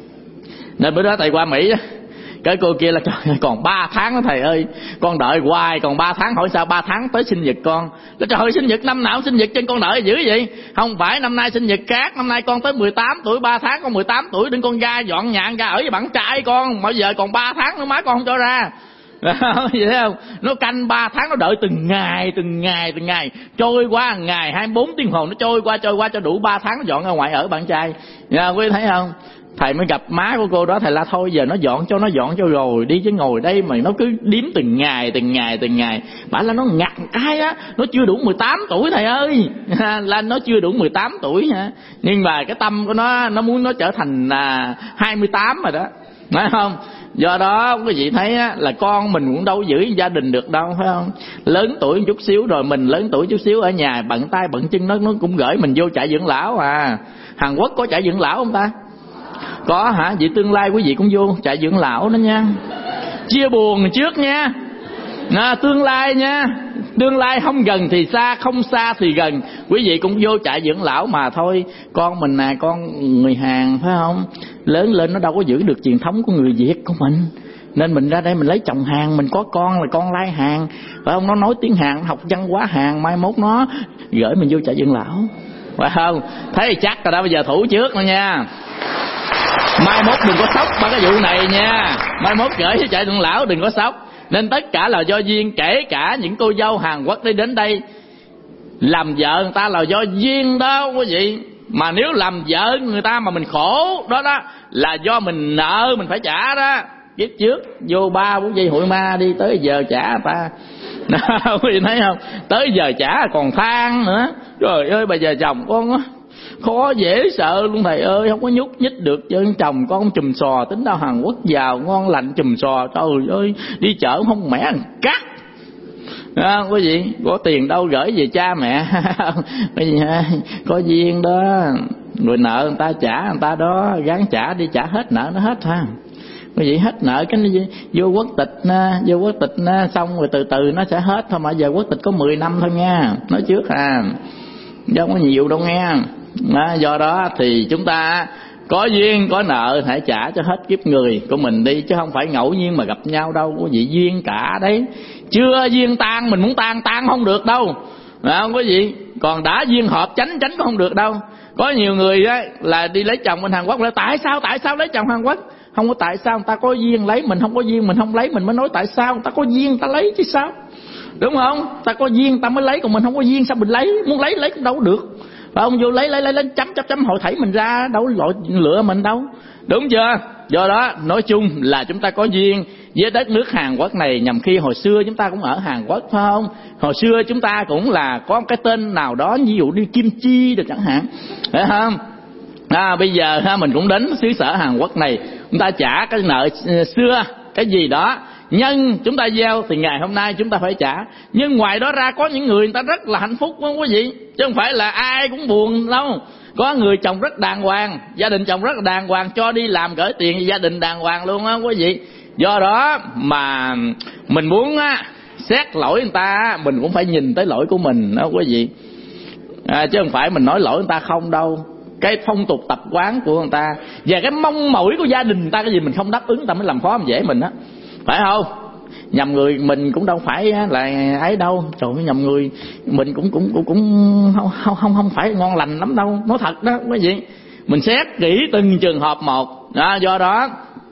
Nên bữa đó thầy qua Mỹ, cái cô kia là trời, còn ba tháng đó thầy ơi, con đợi hoài còn ba tháng. Hỏi sao? Ba tháng tới sinh nhật con. Là trời, sinh nhật năm nào sinh nhật chân con đợi dữ vậy? Không phải, năm nay sinh nhật khác, năm nay con tới mười tám tuổi, ba tháng con mười tám tuổi, đừng con ra dọn nhà ra ở với bạn trai con, bây giờ còn ba tháng nữa má con không cho ra. Vậy thấy không? Nó canh ba tháng, nó đợi từng ngày từng ngày từng ngày trôi qua, ngày hai mươi bốn tiếng hồ nó trôi qua trôi qua cho đủ ba tháng nó dọn ra ngoài ở bạn trai. Nha, quý thấy không? Thầy mới gặp má của cô đó, thầy la thôi giờ nó dọn cho nó dọn cho rồi đi, chứ ngồi đây mà nó cứ điếm từng ngày từng ngày từng ngày. Bảo là nó ngặt ai á, nó chưa đủ mười tám tuổi thầy ơi. Là nó chưa đủ mười tám tuổi hả? Nhưng mà cái tâm của nó, nó muốn nó trở thành à, hai mươi tám rồi đó, phải không? Do đó quý vị thấy á, là con mình cũng đâu giữ gia đình được đâu, phải không? Lớn tuổi một chút xíu rồi, mình lớn tuổi chút xíu ở nhà bận tay bận chân, nó nó cũng gửi mình vô trại dưỡng lão à. Hàn Quốc có trại dưỡng lão không ta? Có hả? Vậy tương lai quý vị cũng vô trại dưỡng lão đó nha. Chia buồn trước nha. À, tương lai nha. Tương lai không gần thì xa, không xa thì gần. Quý vị cũng vô trại dưỡng lão mà thôi. Con mình nè, con người Hàn phải không? Lớn lên nó đâu có giữ được truyền thống của người Việt của mình. Nên mình ra đây mình lấy chồng Hàn, mình có con là con lai Hàn, phải không? Nó nói tiếng Hàn, học văn hóa Hàn, mai mốt nó gửi mình vô trại dưỡng lão, phải không? Thấy chắc rồi đó, bây giờ thủ trước nữa nha. Mai mốt đừng có sốc ba cái vụ này nha. Mai mốt gửi cho trại dưỡng lão đừng có sốc. Nên tất cả là do duyên, kể cả những cô dâu Hàn Quốc đi đến đây làm vợ người ta là do duyên đó quý vị. Mà nếu làm vợ người ta mà mình khổ đó đó là do mình nợ mình phải trả đó. Kiếp trước vô ba bốn giây hội ma đi, tới giờ trả người ta. Quý vị thấy không? Tới giờ trả còn than nữa. Trời ơi, bây giờ chồng con á khó dễ sợ luôn thầy ơi, không có nhúc nhích được. Chứ chồng con chùm sò, tính đâu Hàn Quốc giàu ngon lành chùm sò, trời ơi đi chợ không mẻ ăn cắt. À, quý vị có tiền đâu gửi về cha mẹ. Quý vị có duyên đó, rồi nợ người ta trả người ta đó, gắng trả đi, trả hết nợ nó hết ha. Quý vị hết nợ cái vô quốc tịch vô quốc tịch xong rồi từ từ nó sẽ hết thôi. Mà giờ quốc tịch có mười năm thôi nha, nói trước à, không có nhiều đâu nghe. À, do đó thì chúng ta có duyên có nợ hãy trả cho hết kiếp người của mình đi, chứ không phải ngẫu nhiên mà gặp nhau đâu. Quý vị duyên cả đấy, chưa duyên tan mình muốn tan tan không được đâu, phải không quý vị? Còn đã duyên hợp tránh tránh cũng không được đâu. Có nhiều người á là đi lấy chồng bên Hàn Quốc là tại sao tại sao lấy chồng Hàn Quốc? Không có tại sao, người ta có duyên lấy, mình không có duyên mình không lấy, mình mới nói tại sao. Người ta có duyên người ta lấy chứ sao, đúng không? Ta có duyên ta mới lấy, còn mình không có duyên sao mình lấy? Muốn lấy lấy cũng đâu có được, phải không? Vô lấy lấy lấy, lấy chấm chấm chấm hội thảy mình ra, đâu lội lựa mình đâu, đúng chưa? Do đó nói chung là chúng ta có duyên với đất nước Hàn Quốc này. Nhằm khi hồi xưa chúng ta cũng ở Hàn Quốc, phải không? Hồi xưa chúng ta cũng là có một cái tên nào đó, ví dụ như Kim Chi được chẳng hạn, phải không? À, bây giờ ha, mình cũng đến xứ sở Hàn Quốc này chúng ta trả cái nợ xưa, cái gì đó nhân chúng ta gieo thì ngày hôm nay chúng ta phải trả. Nhưng ngoài đó ra có những người người ta rất là hạnh phúc không quý vị, chứ không phải là ai cũng buồn đâu. Có người chồng rất đàng hoàng, gia đình chồng rất là đàng hoàng, cho đi làm gửi tiền gia đình đàng hoàng luôn á quý vị. Do đó mà mình muốn á xét lỗi người ta, mình cũng phải nhìn tới lỗi của mình đó quý vị, à, chứ không phải mình nói lỗi người ta không đâu. Cái phong tục tập quán của người ta và cái mong mỏi của gia đình người ta, cái gì mình không đáp ứng người ta mới làm khó làm dễ mình á, phải không? Nhầm người mình cũng đâu phải là ấy đâu, trời ơi, nhầm người mình cũng cũng cũng, cũng không, không không không phải ngon lành lắm đâu, nói thật đó quý vị. Mình xét kỹ từng trường hợp một đó. Do đó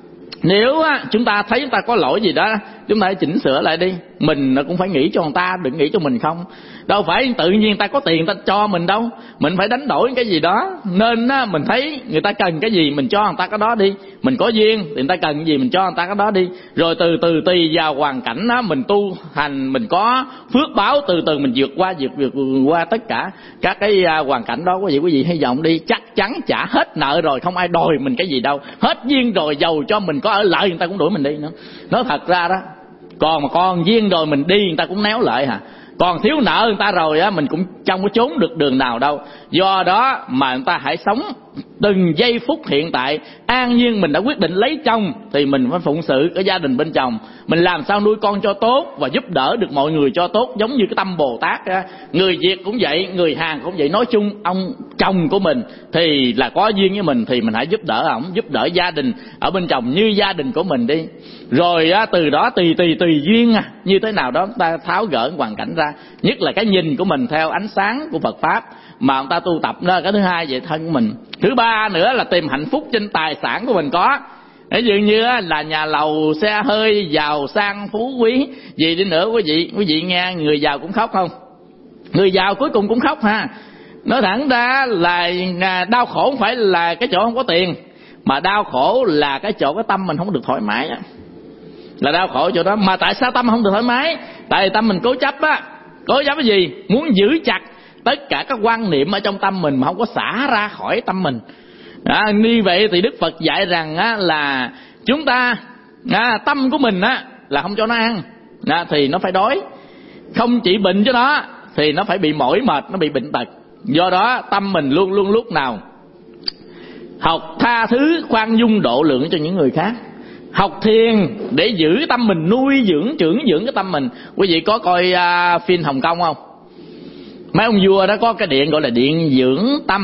nếu chúng ta thấy chúng ta có lỗi gì đó, chúng ta hãy chỉnh sửa lại đi. Mình cũng phải nghĩ cho người ta, đừng nghĩ cho mình không. Đâu phải tự nhiên người ta có tiền người ta cho mình đâu, mình phải đánh đổi cái gì đó. Nên á, mình thấy người ta cần cái gì mình cho người ta cái đó đi. Mình có duyên thì người ta cần cái gì mình cho người ta cái đó đi. Rồi từ từ tùy vào hoàn cảnh đó mình tu hành, mình có phước báo, từ từ mình vượt qua vượt vượt qua tất cả các cái hoàn cảnh đó. Quý vị quý vị hy vọng đi, chắc chắn trả hết nợ rồi, không ai đòi mình cái gì đâu. Hết duyên rồi, giàu cho mình có ở lại người ta cũng đuổi mình đi nữa. Nói thật ra đó, còn mà còn duyên rồi mình đi người ta cũng néo lại hả. Còn thiếu nợ người ta rồi á, mình cũng không có trốn được đường nào đâu. Do đó mà người ta hãy sống từng giây phút hiện tại an nhiên. Mình đã quyết định lấy chồng thì mình phải phụng sự cái gia đình bên chồng, mình làm sao nuôi con cho tốt và giúp đỡ được mọi người cho tốt, giống như cái tâm Bồ Tát á. Người Việt cũng vậy, người Hàn cũng vậy. Nói chung ông chồng của mình thì là có duyên với mình thì mình hãy giúp đỡ ổng, giúp đỡ gia đình ở bên chồng như gia đình của mình đi. Rồi á, từ đó tùy tùy tùy duyên à, như thế nào đó ta tháo gỡ hoàn cảnh ra. Nhất là cái nhìn của mình theo ánh sáng của Phật Pháp mà người ta tu tập đó. Cái thứ hai vậy thân của mình. Thứ ba nữa là tìm hạnh phúc trên tài sản của mình có. Ví dụ như là nhà lầu, xe hơi, giàu sang, phú quý gì đi nữa quý vị. Quý vị nghe người giàu cũng khóc không? Người giàu cuối cùng cũng khóc ha. Nói thẳng ra là đau khổ không phải là cái chỗ không có tiền, mà đau khổ là cái chỗ cái tâm mình không được thoải mái á, là đau khổ chỗ đó. Mà tại sao tâm không được thoải mái? Tại vì tâm mình cố chấp á. Cố chấp cái gì? Muốn giữ chặt tất cả các quan niệm ở trong tâm mình mà không có xả ra khỏi tâm mình. À, như vậy thì Đức Phật dạy rằng á, là chúng ta à, tâm của mình á, là không cho nó ăn à, thì nó phải đói. Không chỉ bệnh cho nó thì nó phải bị mỏi mệt, nó bị bệnh tật. Do đó tâm mình luôn luôn lúc nào học tha thứ, khoan dung, độ lượng cho những người khác. Học thiền để giữ tâm mình, nuôi dưỡng, trưởng dưỡng cái tâm mình. Quý vị có coi uh, phim Hồng Kông không? Mấy ông vua đó có cái điện gọi là điện dưỡng tâm.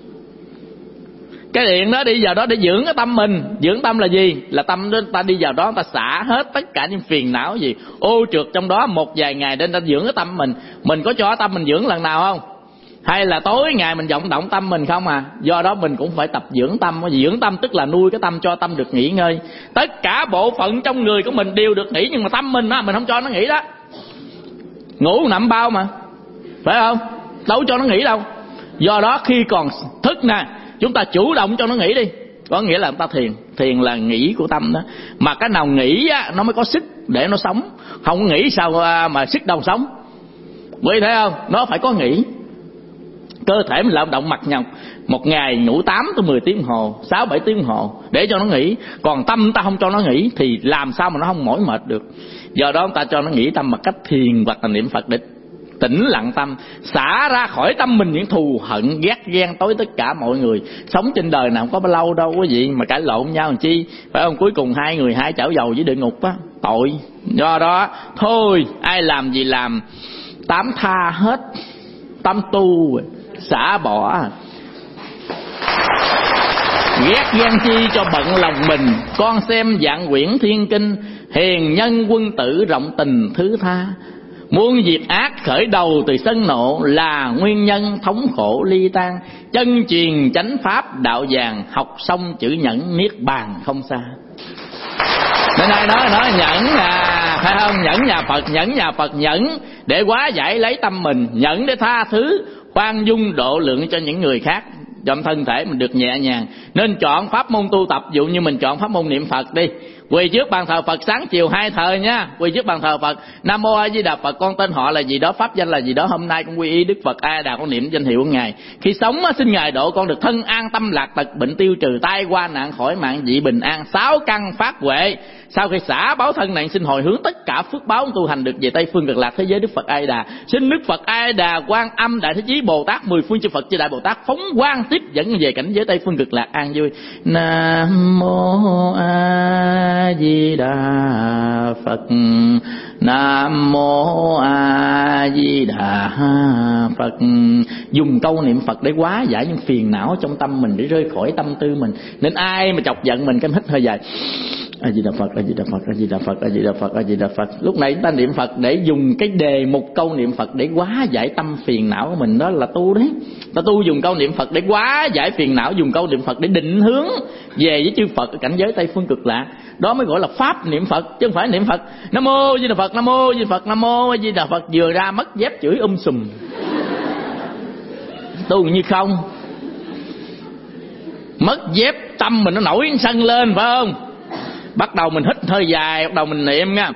Cái điện đó đi vào đó để dưỡng cái tâm mình. Dưỡng tâm là gì? Là tâm đó ta đi vào đó ta xả hết tất cả những phiền não gì ô trượt trong đó một vài ngày để ta dưỡng cái tâm mình. Mình có cho tâm mình dưỡng lần nào không? Hay là tối ngày mình vọng động tâm mình không à? Do đó mình cũng phải tập dưỡng tâm. Dưỡng tâm tức là nuôi cái tâm cho tâm được nghỉ ngơi. Tất cả bộ phận trong người của mình đều được nghỉ, nhưng mà tâm mình á, mình không cho nó nghỉ đó. Ngủ nằm bao mà, phải không? Đâu cho nó nghỉ đâu. Do đó khi còn thức nè, chúng ta chủ động cho nó nghỉ đi. Có nghĩa là chúng ta thiền. Thiền là nghỉ của tâm đó. Mà cái nào nghỉ á, nó mới có sức để nó sống. Không nghỉ sao mà sức đâu sống. Quý thấy không? Nó phải có nghỉ. Cơ thể mình lao động mặt nhọc, một ngày ngủ tám tới mười tiếng hồ, sáu bảy tiếng hồ để cho nó nghỉ. Còn tâm ta không cho nó nghỉ thì làm sao mà nó không mỏi mệt được. Do đó ta cho nó nghỉ tâm bằng cách thiền hoặc là niệm Phật để tĩnh lặng tâm, xả ra khỏi tâm mình những thù hận, ghét ghen tối tất cả mọi người. Sống trên đời nào không có bao lâu đâu quý vị, mà cãi lộn nhau làm chi, phải không? Cuối cùng hai người hai chảo dầu với địa ngục á, tội. Do đó thôi, ai làm gì làm, tám tha hết, tâm tu xả bỏ. Ghét ghen chi cho bận lòng mình, con xem Vạn Quyển Thiên Kinh, hiền nhân quân tử rộng tình thứ tha. Muôn việc ác khởi đầu từ sân nộ, là nguyên nhân thống khổ ly tan. Chân truyền chánh pháp đạo vàng, học xong chữ nhẫn niết bàn không xa. Nên ai nói nói nhẫn à, phải không? Nhẫn nhà Phật, nhẫn nhà Phật, nhẫn để hóa giải lấy tâm mình, nhẫn để tha thứ, khoan dung độ lượng cho những người khác, trong thân thể mình được nhẹ nhàng. Nên chọn pháp môn tu tập. Dụ như mình chọn pháp môn niệm Phật đi, Quỳ trước bàn thờ Phật sáng chiều hai thời nha. Quỳ trước bàn thờ Phật. Nam mô A Di Đà Phật, con tên họ là gì đó, pháp danh là gì đó, hôm nay con quy y Đức Phật A Đà, con niệm danh hiệu của Ngài. Khi sống xin Ngài độ con được thân an tâm lạc, tật bệnh tiêu trừ, tai qua nạn khỏi mạng, dị bình an, sáu căn phát huệ. Sau khi xả báo thân nạn, xin hồi hướng tất cả phước báo tu hành được về Tây phương Cực Lạc thế giới Đức Phật A Đà. Xin Đức Phật A Đà, Quan Âm, Đại Thế Chí Bồ Tát, mười phương chư Phật chư Đại Bồ Tát phóng quang tiếp dẫn về cảnh giới Tây phương Cực Lạc an vui. Nam mô A Di Đà Phật. Nam mô A Di Đà Phật. Dùng câu niệm Phật để hóa giải những phiền não trong tâm mình, để rơi khỏi tâm tư mình. Nên ai mà chọc giận mình, cái hít hơi dài, A Di Đà Phật, A Di Đà Phật, A Di Đà Phật, A Di Đà Phật, A Di Đà Phật. Lúc này chúng ta niệm Phật để dùng cái đề mục câu niệm Phật để hóa giải tâm phiền não của mình, đó là tu đấy. Ta tu dùng câu niệm Phật để hóa giải phiền não, dùng câu niệm Phật để định hướng về với chư Phật ở cảnh giới Tây phương Cực Lạc. Đó mới gọi là pháp niệm Phật, chứ không phải niệm Phật Nam mô A Di Đà Phật, Nam mô A Di Đà Phật, Nam mô A Di Đà Phật, vừa ra mất dép chửi um sùm. Tu như không. Mất dép tâm mình nó nổi sân lên, phải không? Bắt đầu mình hít hơi dài, bắt đầu mình niệm nha.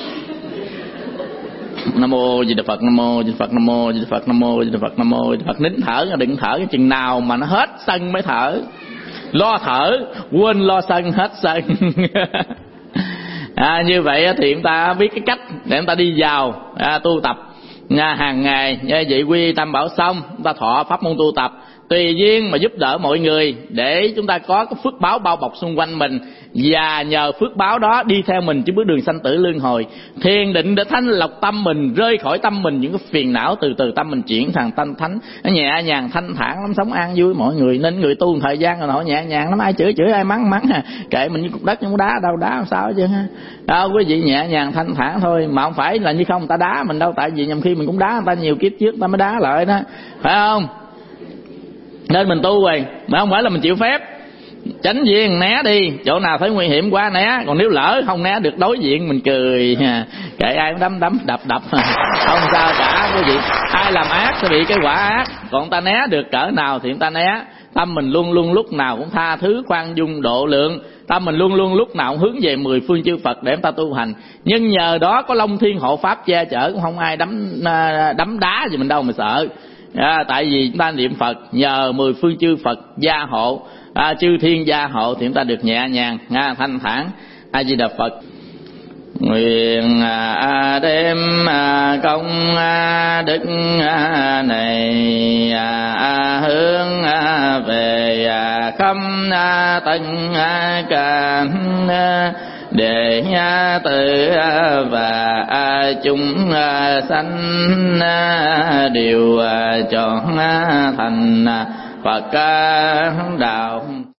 Nam mô A Di Đà Phật, Nam mô A Di Đà Phật, Nam mô A Di Đà Phật, Nam mô A Di Đà Phật, Nam mô A Di Đà Phật. Nín thở, đừng thở cái chừng nào mà nó hết sân mới thở. Lo thở, quên lo sân, hết sân. À, như vậy thì chúng ta biết cái cách để chúng ta đi vào à, tu tập nha, hàng ngày như vậy quy tam bảo xong, chúng ta thọ pháp môn tu tập tùy duyên mà giúp đỡ mọi người để chúng ta có cái phước báo bao bọc xung quanh mình, và nhờ phước báo đó đi theo mình trên bước đường sanh tử luân hồi. Thiền định để thanh lọc tâm mình, rơi khỏi tâm mình những cái phiền não, từ từ tâm mình chuyển thành thanh thánh, nó nhẹ nhàng thanh thản lắm, sống an vui mọi người. Nên người tu một thời gian rồi nó nhẹ nhàng lắm, ai chửi chửi, ai mắng mắng ha, kệ mình như cục đất nhưng đá đâu đá làm sao chứ ha. Đâu quý vị, nhẹ nhàng thanh thản thôi, mà không phải là như không người ta đá mình đâu, tại vì nhầm khi mình cũng đá người ta nhiều kiếp trước, người ta mới đá lại đó, phải không? Nên mình tu rồi mà không phải là mình chịu phép, tránh diện né đi, chỗ nào thấy nguy hiểm quá né, còn nếu lỡ không né được đối diện mình cười, kệ ai cũng đấm đấm đập đập không sao cả quý vị. Ai làm ác sẽ bị cái quả ác, còn ta né được cỡ nào thì ta né. Tâm mình luôn luôn lúc nào cũng tha thứ, khoan dung, độ lượng. Tâm mình luôn luôn lúc nào cũng hướng về mười phương chư Phật để chúng ta tu hành. Nhưng nhờ đó có Long Thiên hộ pháp che chở, cũng không ai đấm đấm đá gì mình đâu mà sợ. À, tại vì chúng ta niệm Phật nhờ mười phương chư Phật gia hộ, à, chư thiên gia hộ thì chúng ta được nhẹ nhàng, à, thanh thản. A Di Đà Phật. Nguyện à, đêm à, công à, đức à, này à, hướng à, về à, khắp à, tân à, cả à, để à, tự à, và à, chúng à, sanh à, đều à, chọn à, thành à, Phật à, đạo.